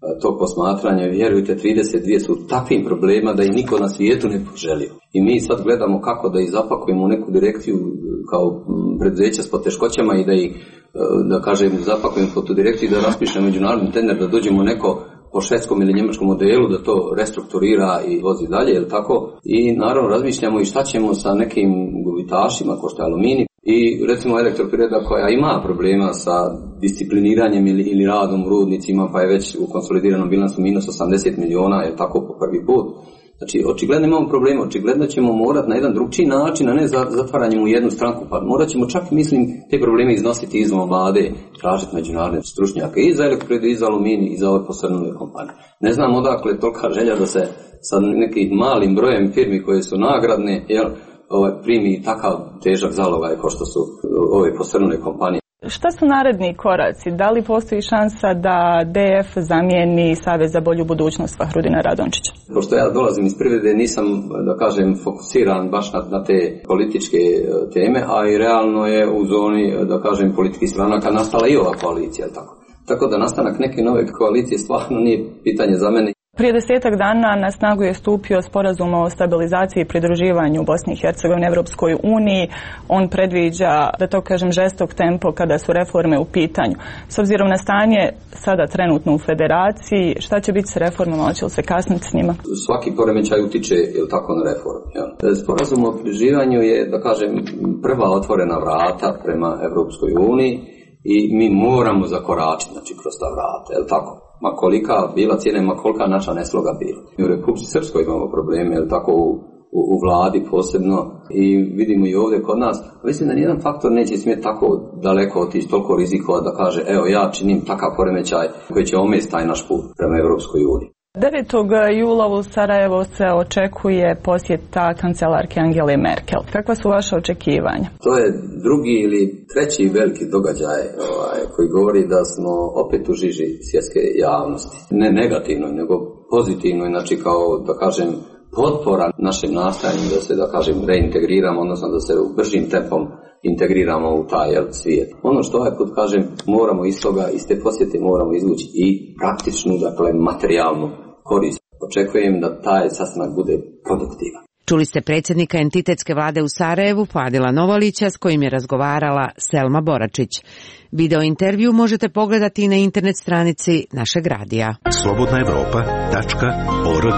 tog posmatranja, vjerujte, 32 su takvim problema da ih niko na svijetu ne poželio. I mi sad gledamo kako da ih zapakujemo u neku direkciju kao preduzeća s poteškoćama i da ih, da kažem, zapakujemo po tu direkciju i da raspišemo međunarodni tender, da dođemo neko po švedskom ili njemačkom modelu, da to restrukturira i vozi dalje, jel tako? I naravno razmišljamo i šta ćemo sa nekim gubitašima, ko što je Aluminij, i recimo Elektroprivreda koja ima problema sa discipliniranjem ili radom u rudnicima, pa je već u konsolidiranom bilansu minus 80 miliona, je tako, po prvi put. Znači, očigledno imamo problema, očigledno ćemo morati na jedan drugčiji način, a ne zatvaranjem u jednu stranku, pa morat ćemo čak, mislim, te probleme iznositi izvan vlade, tražiti međunarodne stručnjake i za Elektroprivredu, i za Aluminij, i za ove posrnule kompanije. Ne znam odakle tolika želja da se sa nekim malim brojem firmi koje su nagradne, primi takav težak zalogaj kao što su ove posrnule kompanije. Šta su naredni koraci? Da li postoji šansa da DF zamijeni Savez za bolju budućnost Fahrudina Radončića? Pošto ja dolazim iz privrede, nisam, da kažem, fokusiran baš na te političke teme, a i realno je u zoni, da kažem, političkih stranaka nastala i ova koalicija. Tako da nastanak neke nove koalicije stvarno nije pitanje za mene. Prije 10 dana na snagu je stupio sporazum o stabilizaciji i pridruživanju Bosni i Hercegovine Evropskoj uniji. On predviđa, da to kažem, žestok tempo kada su reforme u pitanju. S obzirom na stanje sada trenutno u federaciji, šta će biti s reformama, hoće li se kasniti s njima? Svaki poremećaj utiče, jel tako, na reformu. Ja. Sporazum o pridruživanju je, da kažem, prva otvorena vrata prema Evropskoj uniji i mi moramo zakoračiti, znači, kroz ta vrata, jel tako? Ma kolika bila cijena, ma kolika naša nesloga bila. U Republici Srpskoj imamo probleme, jel tako, u vladi posebno, i vidimo i ovdje kod nas. Mislim da nijedan faktor neće smjeti tako daleko otići, toliko rizikova da kaže, evo ja činim takav poremećaj koji će omesti taj naš put prema Evropskoj uniji. 9. jula u Sarajevo se očekuje posjeta kancelarke Angele Merkel. Kakva su vaše očekivanja? To je drugi ili treći veliki događaj koji govori da smo opet u žiži svjetske javnosti. Ne negativno, nego pozitivno, znači kao, da kažem, potpora našim nastojanju da se, da kažem, reintegriramo, odnosno da se u bržim tempom integriramo u taj svijet. Ono što ovaj put kažem, moramo iz toga, iz te posjete moramo izvući i praktičnu, dakle, materijalnu korist. Očekujem da taj sastanak bude produktivan. Čuli ste predsjednika entitetske vlade u Sarajevu, Fadila Novolića, s kojim je razgovarala Selma Boračić. Video intervju možete pogledati i na internet stranici našeg radija. slobodnaevropa.org.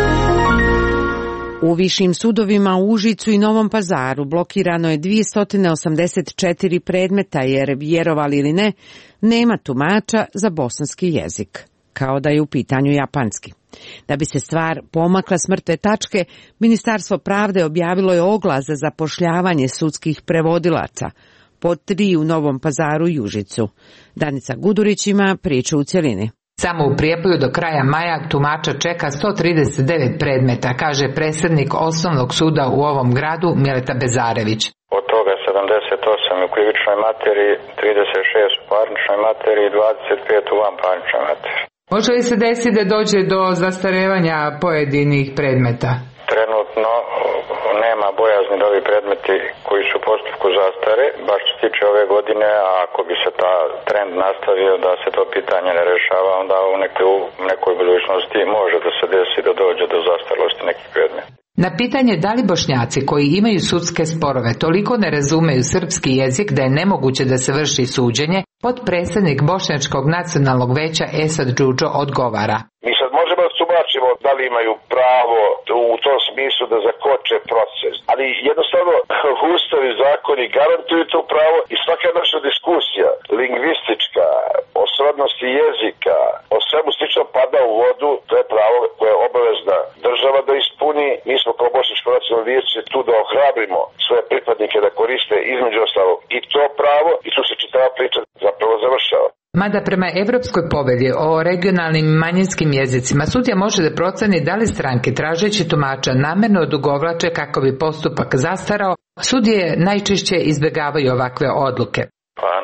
U višim sudovima u Užicu i Novom Pazaru blokirano je 284 predmeta jer, vjerovali ili ne, nema tumača za bosanski jezik, kao da je u pitanju japanski. Da bi se stvar pomakla s mrtve tačke, Ministarstvo pravde objavilo je oglas za zapošljavanje sudskih prevodilaca, po 3 u Novom Pazaru i Užicu. Danica Gudurić ima priču u cjelini. Samo u Prijepoju do kraja maja tumača čeka 139 predmeta, kaže predsjednik osnovnog suda u ovom gradu Mileta Bezarević. Od toga 78 u krivičnoj materiji, 36 u parničnoj materiji i 25 u vanparničnoj materiji. Može li se desiti da dođe do zastarevanja pojedinih predmeta? Trenutno nema bojazni da ovi predmeti koji su u postupku zastare, baš što se tiče ove godine, a ako bi se ta trend nastavio da se to pitanje ne rešava, onda u nekoj budućnosti može da se desi da dođe do zastarelosti nekih predmeta. Na pitanje da li Bošnjaci koji imaju sudske sporove toliko ne razumeju srpski jezik da je nemoguće da se vrši suđenje, potpredsjednik Bošnjačkog nacionalnog veća Esad Džudžo odgovara. Mi sad možemo da tumačimo da li imaju pravo u tom smislu da zakoče proces, ali jednostavno ustavi zakoni garantuju to pravo i svaka naša diskusija, lingvistička, o srodnosti jezika, o svemu slično pada u vodu, to je pravo koje je obavezna država da ispuni. Mi smo kao Bošnjačko nacionalno vijeće tu da ohrabrimo svoje pripadnike da koriste između ostalog i to pravo i tu se čitava priča zapravo završava. Mada prema Evropskoj povelji o regionalnim i manjinskim jezicima sudija može da proceni da li stranke tražeći tumača namjerno odugovlače kako bi postupak zastarao, sudije najčešće izbjegavaju ovakve odluke. Pa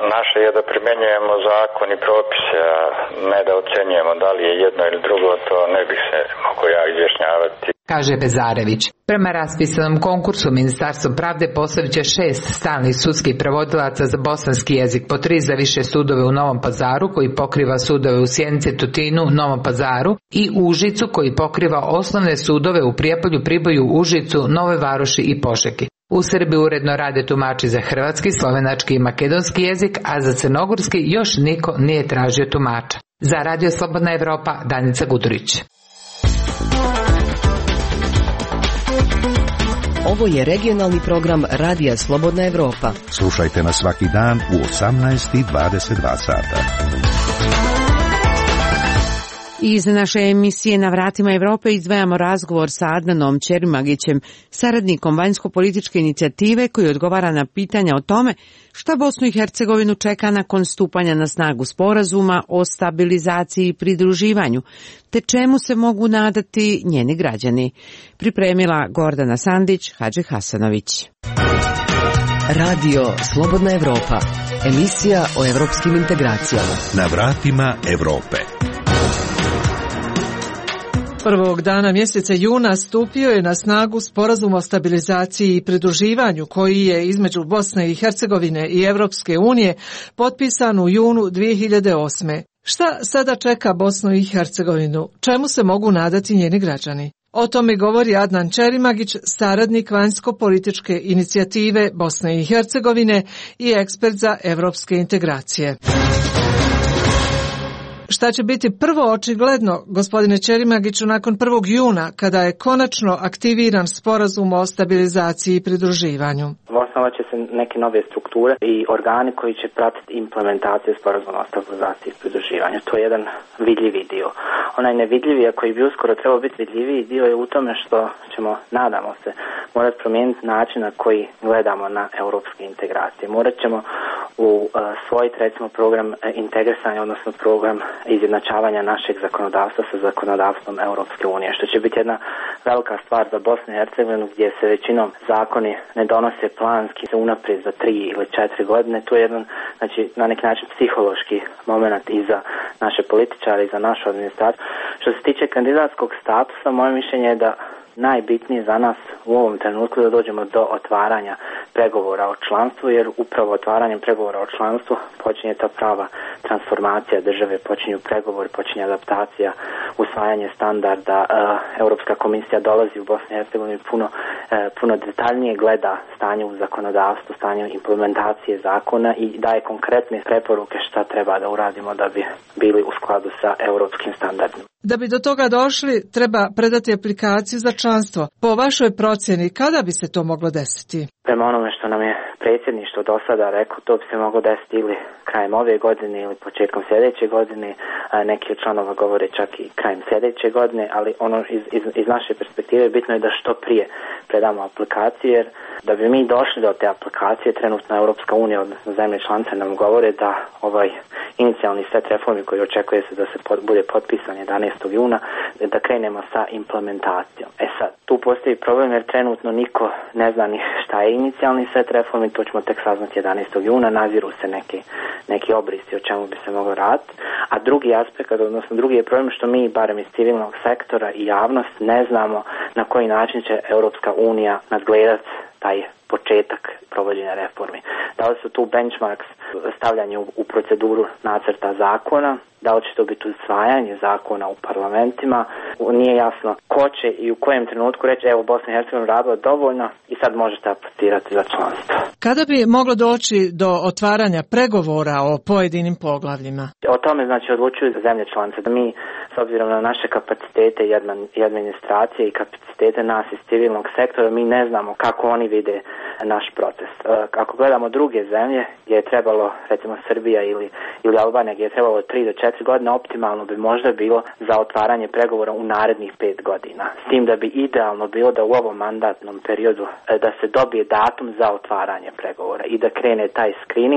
Naše je da primjenjujemo zakon i propise, a ne da ocenjujemo da li je jedno ili drugo, to ne bih se mogao ja izjašnjavati. Kaže Bezarević. Prema raspisanom konkursu Ministarstvo pravde postavit će 6 stalnih sudskih prevodilaca za bosanski jezik, po 3 za više sudove u Novom Pazaru koji pokriva sudove u Sjenici, Tutinu, Novom Pazaru i Užicu koji pokriva osnovne sudove u Prijepolju, Priboju, Užicu, Novoj Varoši i Požegi. U Srbiji uredno rade tumači za hrvatski, slovenački i makedonski jezik, a za crnogorski još niko nije tražio tumača. Za Radio Slobodna Evropa, Danica Gudurić. Ovo je regionalni program Radija Slobodna Evropa. Slušajte nas svaki dan u 18:22 sata. Iz naše emisije Na vratima Evrope izdvajamo razgovor sa Adnanom Ćerimagićem, saradnikom vanjsko-političke inicijative koji odgovara na pitanja o tome šta Bosnu i Hercegovinu čeka nakon stupanja na snagu sporazuma o stabilizaciji i pridruživanju, te čemu se mogu nadati njeni građani. Pripremila Gordana Sandić, Hadži Hasanović. Radio Slobodna Evropa, emisija o evropskim integracijama. Na vratima Evrope. Prvog dana mjeseca juna stupio je na snagu sporazum o stabilizaciji i pridruživanju koji je između Bosne i Hercegovine i Evropske unije potpisan u junu 2008. Šta sada čeka Bosnu i Hercegovinu? Čemu se mogu nadati njeni građani? O tome govori Adnan Ćerimagić, saradnik vanjsko-političke inicijative Bosne i Hercegovine i ekspert za evropske integracije. Šta će biti prvo očigledno, gospodine Ćerimagiću, nakon 1. juna, kada je konačno aktiviran sporazum o stabilizaciji i pridruživanju? Osnovat će se neke nove strukture i organi koji će pratiti implementaciju sporazuma o stabilizaciji i pridruživanju. To je jedan vidljivi dio. Onaj nevidljivi, a koji bi uskoro trebao biti vidljiviji dio, je u tome što ćemo, nadamo se, morati promijeniti način na koji gledamo na europske integracije. Morat ćemo usvojiti recimo program integrisanja, odnosno program izjednačavanja našeg zakonodavstva sa zakonodavstvom Europske unije, što će biti jedna velika stvar za Bosnu i Hercegovinu, gdje se većinom zakoni ne donose planski, se unaprijed za 3 ili 4 godine. To je jedan, znači, na neki način psihološki moment i za naše političare i za našu administraciju. Što se tiče kandidatskog statusa, moje mišljenje je da najbitnije za nas u ovom trenutku da dođemo do otvaranja pregovora o članstvu, jer upravo otvaranjem pregovora o članstvu počinje ta prava transformacija države, počinju pregovori, počinje adaptacija, usvajanje standarda. Europska komisija dolazi u Bosnu i Hercegovinu i puno detaljnije gleda stanje u zakonodavstvu, stanje implementacije zakona i daje konkretne preporuke šta treba da uradimo da bi bili u skladu sa europskim standardima. Da bi do toga došli, treba predati aplikaciju za članstvo. Po vašoj procjeni, kada bi se to moglo desiti? Prema onome što nam je predsjedništvo do sada rekao, to bi se moglo desiti ili krajem ove godine ili početkom sljedeće godine. Neki od članova govore čak i krajem sljedeće godine, ali ono iz naše perspektive bitno je da što prije predamo aplikaciju, jer da bi mi došli do te aplikacije, trenutno Europska unija, odnosno zemlje članice nam govore da ovaj inicijalni set reformi koji očekuje se da se bude potpisan 11. juna, da krenemo sa implementacijom. Sad, tu postoji problem jer trenutno niko ne zna ni šta je inicijalni set reformi, to ćemo tek saznati 11. juna, naziru se neki obrisi o čemu bi se moglo raditi. A drugi aspekt, odnosno drugi je problem što mi, barem iz civilnog sektora i javnost, ne znamo na koji način će Europska unija nadgledati taj početak provođenja reformi. Da li su tu benchmarks stavljanje u proceduru nacrta zakona, da li će to biti usvajanje zakona u parlamentima, nije jasno ko će i u kojem trenutku reći evo Bosna i Hercegovina radila dovoljno i sad možete aplicirati za članstvo. Kada bi moglo doći do otvaranja pregovora o pojedinim poglavljima? O tome znači odlučuju zemlje članice. Da mi s obzirom na naše kapacitete i administracije i kapacitete nas iz civilnog sektora, mi ne znamo kako oni vide naš proces. Ako gledamo druge zemlje gdje je trebalo, recimo Srbija ili Albanija, gdje je trebalo 3 do 4 godine, optimalno bi možda bilo za otvaranje pregovora u narednih 5 godina. S tim da bi idealno bilo da u ovom mandatnom periodu da se dobije datum za otvaranje pregovora i da krene taj screening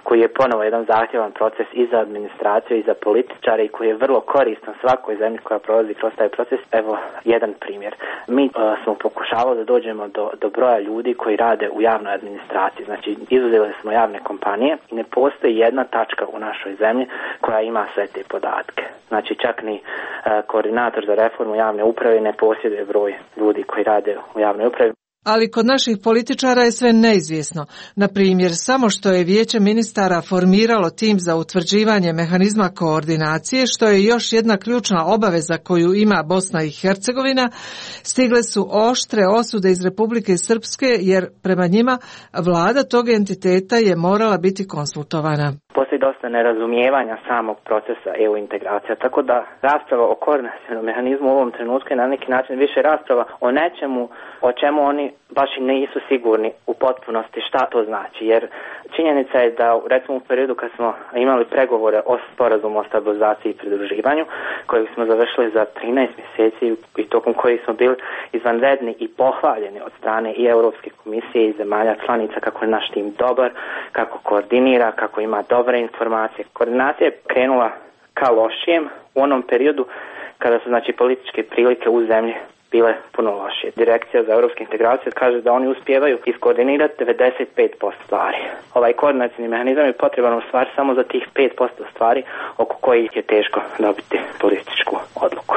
koji je ponovo jedan zahtjevan proces i za administraciju i za političare i koji je vrlo koristan svakoj zemlji koja prolazi kroz taj proces. Evo jedan primjer. Mi smo pokušavali da dođemo do broja ljudi koji rade u javnoj administraciji. Znači, izuzeli smo javne kompanije i ne postoji jedna tačka u našoj zemlji koja ima sve te podatke. Znači, čak ni koordinator za reformu javne uprave ne posjeduje broj ljudi koji rade u javnoj upravi. Ali kod naših političara je sve neizvjesno. Na primjer, samo što je Vijeće ministara formiralo tim za utvrđivanje mehanizma koordinacije, što je još jedna ključna obaveza koju ima Bosna i Hercegovina, stigle su oštre osude iz Republike Srpske, jer prema njima vlada tog entiteta je morala biti konsultovana. Postoji dosta nerazumijevanja samog procesa EU integracija, tako da rasprava o koordinacionom mehanizmu u ovom trenutku je na neki način više rasprava o nečemu o čemu oni baš i nisu sigurni u potpunosti šta to znači, jer činjenica je da recimo u periodu kad smo imali pregovore o sporazumu o stabilizaciji i pridruživanju, kojeg smo završili za 13 mjeseci i tokom kojih smo bili izvanredni i pohvaljeni od strane i Europske komisije i zemalja članica kako je naš tim dobar, kako koordinira, kako ima dobre informacije. Koordinacija je krenula ka lošijem u onom periodu kada su znači političke prilike u zemlji bile puno lošije. Direkcija za europske integracije kaže da oni uspijevaju iskoordinirati 95% stvari. Ovaj koordinacijni mehanizam je potreban u stvari samo za tih 5% stvari oko kojih je teško dobiti političku odluku.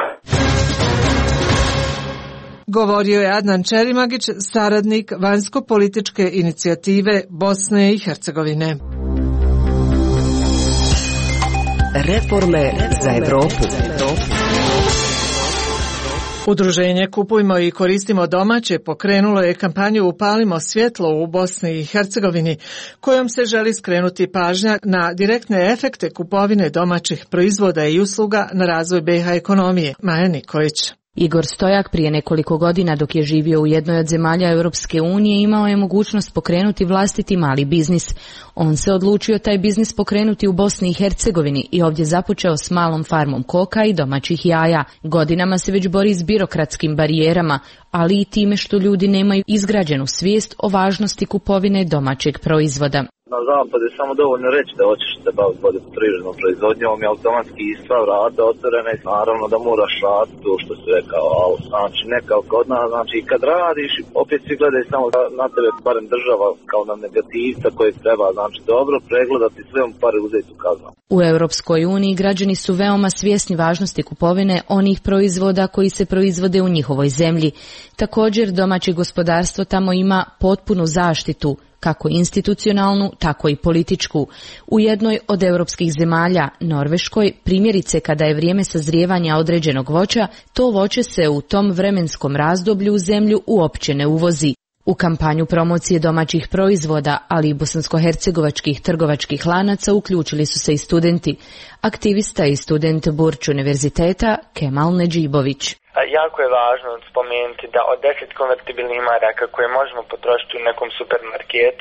Govorio je Adnan Čerimagić, saradnik vanjsko-političke inicijative Bosne i Hercegovine. Reforme za Evropu. Udruženje Kupujmo i koristimo domaće pokrenulo je kampanju Upalimo svjetlo u Bosni i Hercegovini, kojom se želi skrenuti pažnja na direktne efekte kupovine domaćih proizvoda i usluga na razvoj BiH ekonomije. Maja Nikolić. Igor Stojak prije nekoliko godina dok je živio u jednoj od zemalja Europske unije imao je mogućnost pokrenuti vlastiti mali biznis. On se odlučio taj biznis pokrenuti u Bosni i Hercegovini i ovdje započeo s malom farmom koka i domaćih jaja. Godinama se već bori s birokratskim barijerama, ali i time što ljudi nemaju izgrađenu svijest o važnosti kupovine domaćeg proizvoda. Na zapadu je samo dovoljno reći da hoćeš se baviti poljoprivrednom proizvodnjom i automatski sva vrata otvorena i naravno da moraš raditi to što si rekao, ali znači nekako kod nas, znači kad radiš opet svi gledaju samo na tebe, barem država kao na negativca kojeg treba znači dobro pregledati sve pare uzeti u kaznu. U Europskoj uniji građani su veoma svjesni važnosti kupovine onih proizvoda koji se proizvode u njihovoj zemlji. Također domaće gospodarstvo tamo ima potpunu zaštitu, kako institucionalnu, tako i političku. U jednoj od europskih zemalja, Norveškoj, primjerice kada je vrijeme sazrijevanja određenog voća, to voće se u tom vremenskom razdoblju u zemlju uopće ne uvozi. U kampanju promocije domaćih proizvoda, ali i bosansko-hercegovačkih trgovačkih lanaca uključili su se i studenti. Aktivista i student Burč univerziteta Kemal Nedžibović. Jako je važno spomenuti da od 10 konvertibilnih maraka koje možemo potrošiti u nekom supermarketu,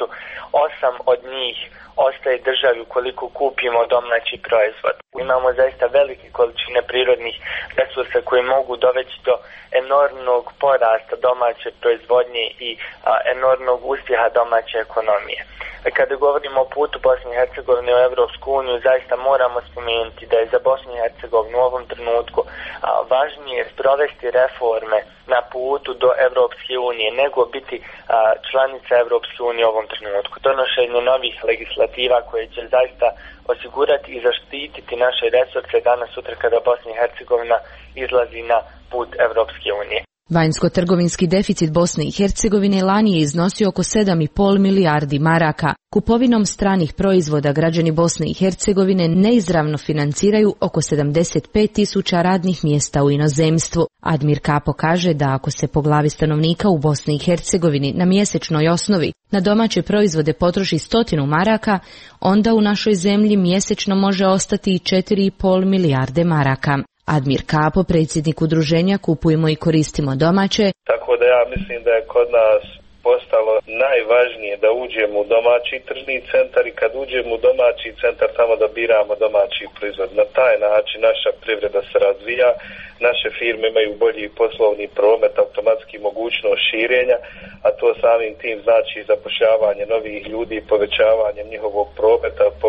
8 od njih ostaje državi ukoliko kupimo domaći proizvod. Imamo zaista velike količine prirodnih resursa koji mogu dovesti do enormnog porasta domaće proizvodnje i enormnog uspjeha domaće ekonomije. Kada govorimo o putu Bosne i Hercegovine u Evropsku uniju, zaista moramo spomenuti da je za Bosnu i Hercegovinu u ovom trenutku važnije sprovesti reforme na putu do Evropske unije nego biti članica Evropske unije u ovom trenutku. Donošenje novih legislativa koje će zaista osigurati i zaštititi naše resurse danas sutra kada Bosna i Hercegovina izlazi na put Evropske unije. Vanjsko-trgovinski deficit Bosne i Hercegovine lani je iznosio oko 7,5 milijardi maraka. Kupovinom stranih proizvoda građani Bosne i Hercegovine neizravno financiraju oko 75.000 radnih mjesta u inozemstvu. Admir Kapo kaže da ako se po glavi stanovnika u Bosni i Hercegovini na mjesečnoj osnovi na domaće proizvode potroši 100 maraka, onda u našoj zemlji mjesečno može ostati i 4,5 milijarde maraka. Admir Kapo, predsjednik udruženja Kupujmo i koristimo domaće. Tako da ja mislim da je kod nas postalo najvažnije da uđemo u domaći tržni centar i kad uđemo u domaći centar tamo da biramo domaći proizvod. Na taj način naša privreda se razvija, naše firme imaju bolji poslovni promet, automatski mogućnost širenja, a to samim tim znači zapošljavanje novih ljudi, povećavanje njihovog prometa,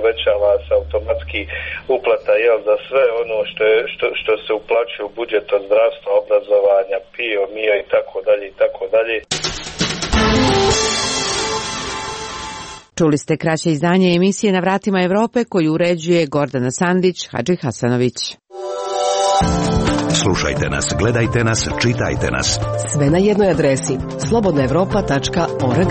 nas automatski uplata za sve ono što se uplaćuje u budžet od zdravstva, obrazovanja, PIO, MIO i tako dalje i tako dalje. Čuli ste kraće izdanje emisije Na vratima Evrope koju uređuje Gordana Sandić, Hadži Hasanović. Slušajte nas, gledajte nas, čitajte nas. Sve na jednoj adresi slobodnaevropa.org.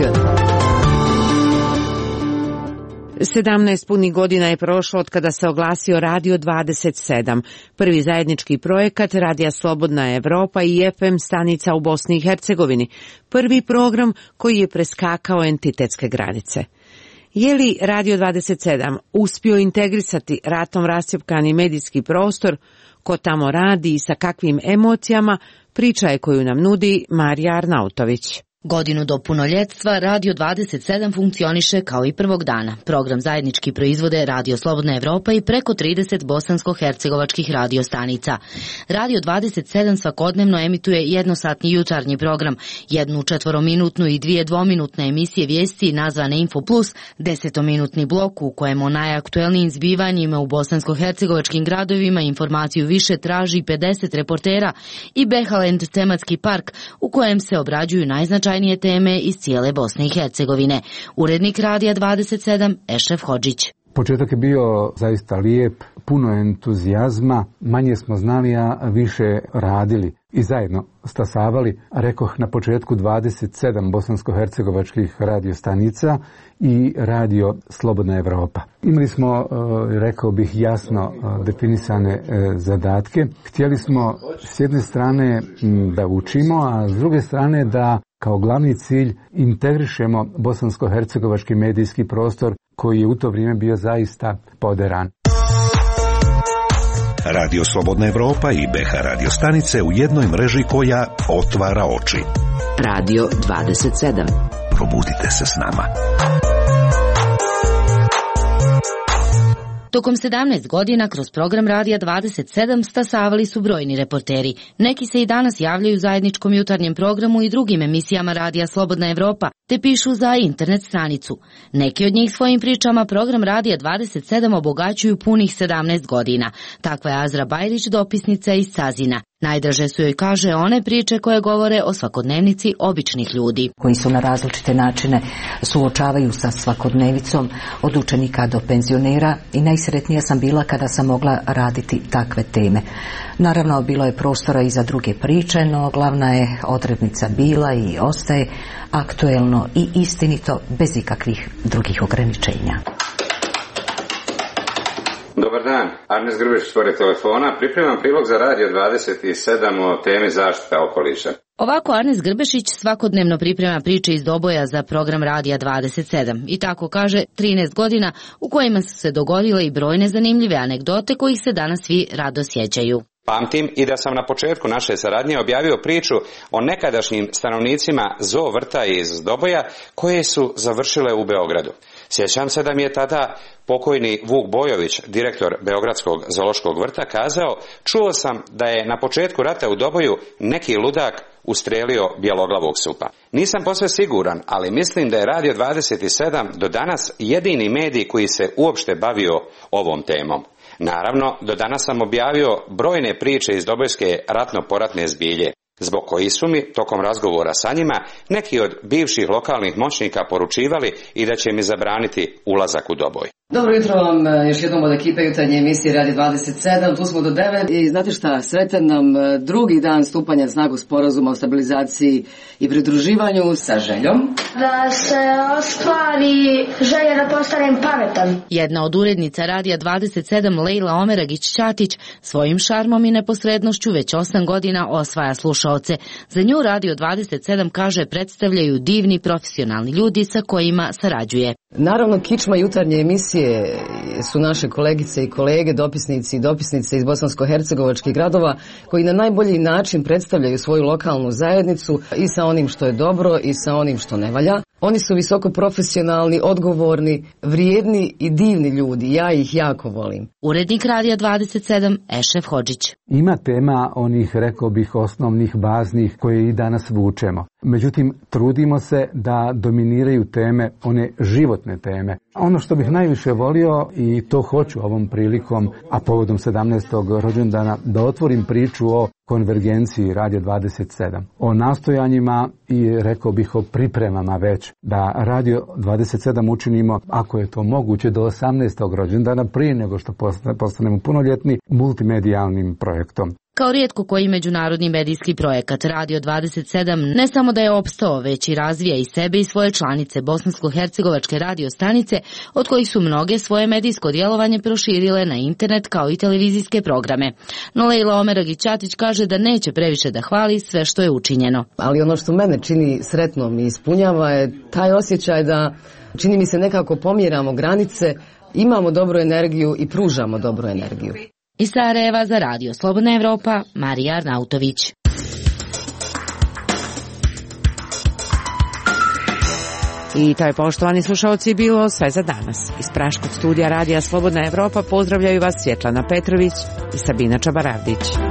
17 punih godina je prošlo od kada se oglasio Radio 27, prvi zajednički projekat Radija Slobodna Evropa i FM stanica u Bosni i Hercegovini, prvi program koji je preskakao entitetske granice. Je li Radio 27 uspio integrisati ratom rascjepkani medijski prostor, ko tamo radi i sa kakvim emocijama, priča je koju nam nudi Marija Arnautović. Godinu do punoljetstva Radio 27 funkcioniše kao i prvog dana. Program zajednički proizvode Radio Slobodna Evropa i preko 30 bosansko-hercegovačkih radio stanica. Radio 27 svakodnevno emituje jednosatni jutarnji program, jednu 4-minutnu i 2 dvominutne emisije vijesti nazvane Info Plus, 10-minutni blok u kojem o najaktuelnijim zbivanjima u bosansko-hercegovačkim gradovima informaciju više traži 50 reportera i Behaland tematski park u kojem se obrađuju najznačajnije teme iz cijele Bosne i Hercegovine. Urednik Radija 27, Ešref Hodžić. Početak je bio zaista lijep, puno entuzijazma, manje smo znali, a više radili i zajedno stasavali, rekoh na početku 27 bosansko-hercegovačkih radiostanica i Radio Slobodna Evropa. Imali smo, rekao bih, jasno definisane zadatke. Htjeli smo s jedne strane da učimo, a s druge strane da kao glavni cilj integrišemo bosansko-hercegovački medijski prostor koji je u to vrijeme bio zaista poderan. Radio Slobodna Evropa i BH radio stanice u jednoj mreži koja otvara oči. Radio 27. Probudite se s nama. Tokom 17 godina kroz program Radija 27 stasavali su brojni reporteri. Neki se i danas javljaju u zajedničkom jutarnjem programu i drugim emisijama Radija Slobodna Evropa, te pišu za internet stranicu. Neki od njih svojim pričama program Radija 27 obogaćuju punih 17 godina. Takva je Azra Bajrić, dopisnica iz Cazina. Najdraže su joj, kaže, one priče koje govore o svakodnevnici običnih ljudi. Koji su na različite načine suočavaju sa svakodnevicom od učenika do penzionera i najsretnija sam bila kada sam mogla raditi takve teme. Naravno, bilo je prostora i za druge priče, no glavna je odrednica bila i ostaje aktuelno i istinito bez ikakvih drugih ograničenja. Dobar dan, Arnes Grbešić pored telefona, pripremam prilog za Radio 27 o temi zaštita okoliša. Ovako Arnes Grbešić svakodnevno priprema priče iz Doboja za program Radija 27 i tako kaže 13 godina u kojima su se dogodile i brojne zanimljive anegdote kojih se danas svi rado sjećaju. Pamtim i da sam na početku naše saradnje objavio priču o nekadašnjim stanovnicima zoo vrta iz Doboja koje su završile u Beogradu. Sjećam se da mi je tada pokojni Vuk Bojović, direktor Beogradskog zoološkog vrta, kazao: čuo sam da je na početku rata u Doboju neki ludak ustrelio bjeloglavog supa. Nisam posve siguran, ali mislim da je Radio 27 do danas jedini medij koji se uopšte bavio ovom temom. Naravno, do danas sam objavio brojne priče iz dobojske ratno-poratne zbilje, zbog koji su mi, tokom razgovora sa njima, neki od bivših lokalnih moćnika poručivali i da će mi zabraniti ulazak u Doboj. Dobro jutro vam još jednom od ekipe jutarnje emisije Radio 27, tu smo do 9 i znate šta, sretan nam drugi dan stupanja na snagu sporazuma o stabilizaciji i pridruživanju sa željom da se ostvari želja da postanem pametan. Jedna od urednica Radija 27, Lejla Omeragić-Ćatić, svojim šarmom i neposrednošću već 8 godina osvaja slušaoce. Za nju Radio 27, kaže, predstavljaju divni profesionalni ljudi sa kojima sarađuje. Naravno, kičma jutarnje emisije su naše kolegice i kolege, dopisnici i dopisnice iz bosansko-hercegovačkih gradova, koji na najbolji način predstavljaju svoju lokalnu zajednicu i sa onim što je dobro i sa onim što ne valja. Oni su visoko profesionalni, odgovorni, vrijedni i divni ljudi. Ja ih jako volim. Urednik Radija 27, Ešef Hodžić. Ima tema onih, rekao bih, osnovnih, baznih koje i danas vučemo. Međutim, trudimo se da dominiraju teme, one životne teme. Ono što bih najviše volio, i to hoću ovom prilikom, a povodom 17. rođendana, da otvorim priču o konvergenciji Radija 27. O nastojanjima i, rekao bih, o pripremama već da Radio 27 učinimo, ako je to moguće, do 18. rođendana, prije nego što postanemo punoljetni, multimedijalnim projektom. Kao rijetko koji međunarodni medijski projekat Radio 27 ne samo da je opstao, već i razvija i sebe i svoje članice bosansko-hercegovačke radio stanice, od kojih su mnoge svoje medijsko djelovanje proširile na internet kao i televizijske programe. No Lejla Omeragić-Ćatić kaže da neće previše da hvali sve što je učinjeno. Ali ono što mene čini sretnom i ispunjava je taj osjećaj da, čini mi se, nekako pomjeramo granice, imamo dobru energiju i pružamo dobru energiju. Iz Sarajeva za Radio Slobodna Evropa, Marija Arnautović. I to je, poštovani slušalci, bilo sve za danas. Iz praškog studija Radija Slobodna Evropa pozdravljaju vas Svjetlana Petrović i Sabina Čabaravdić.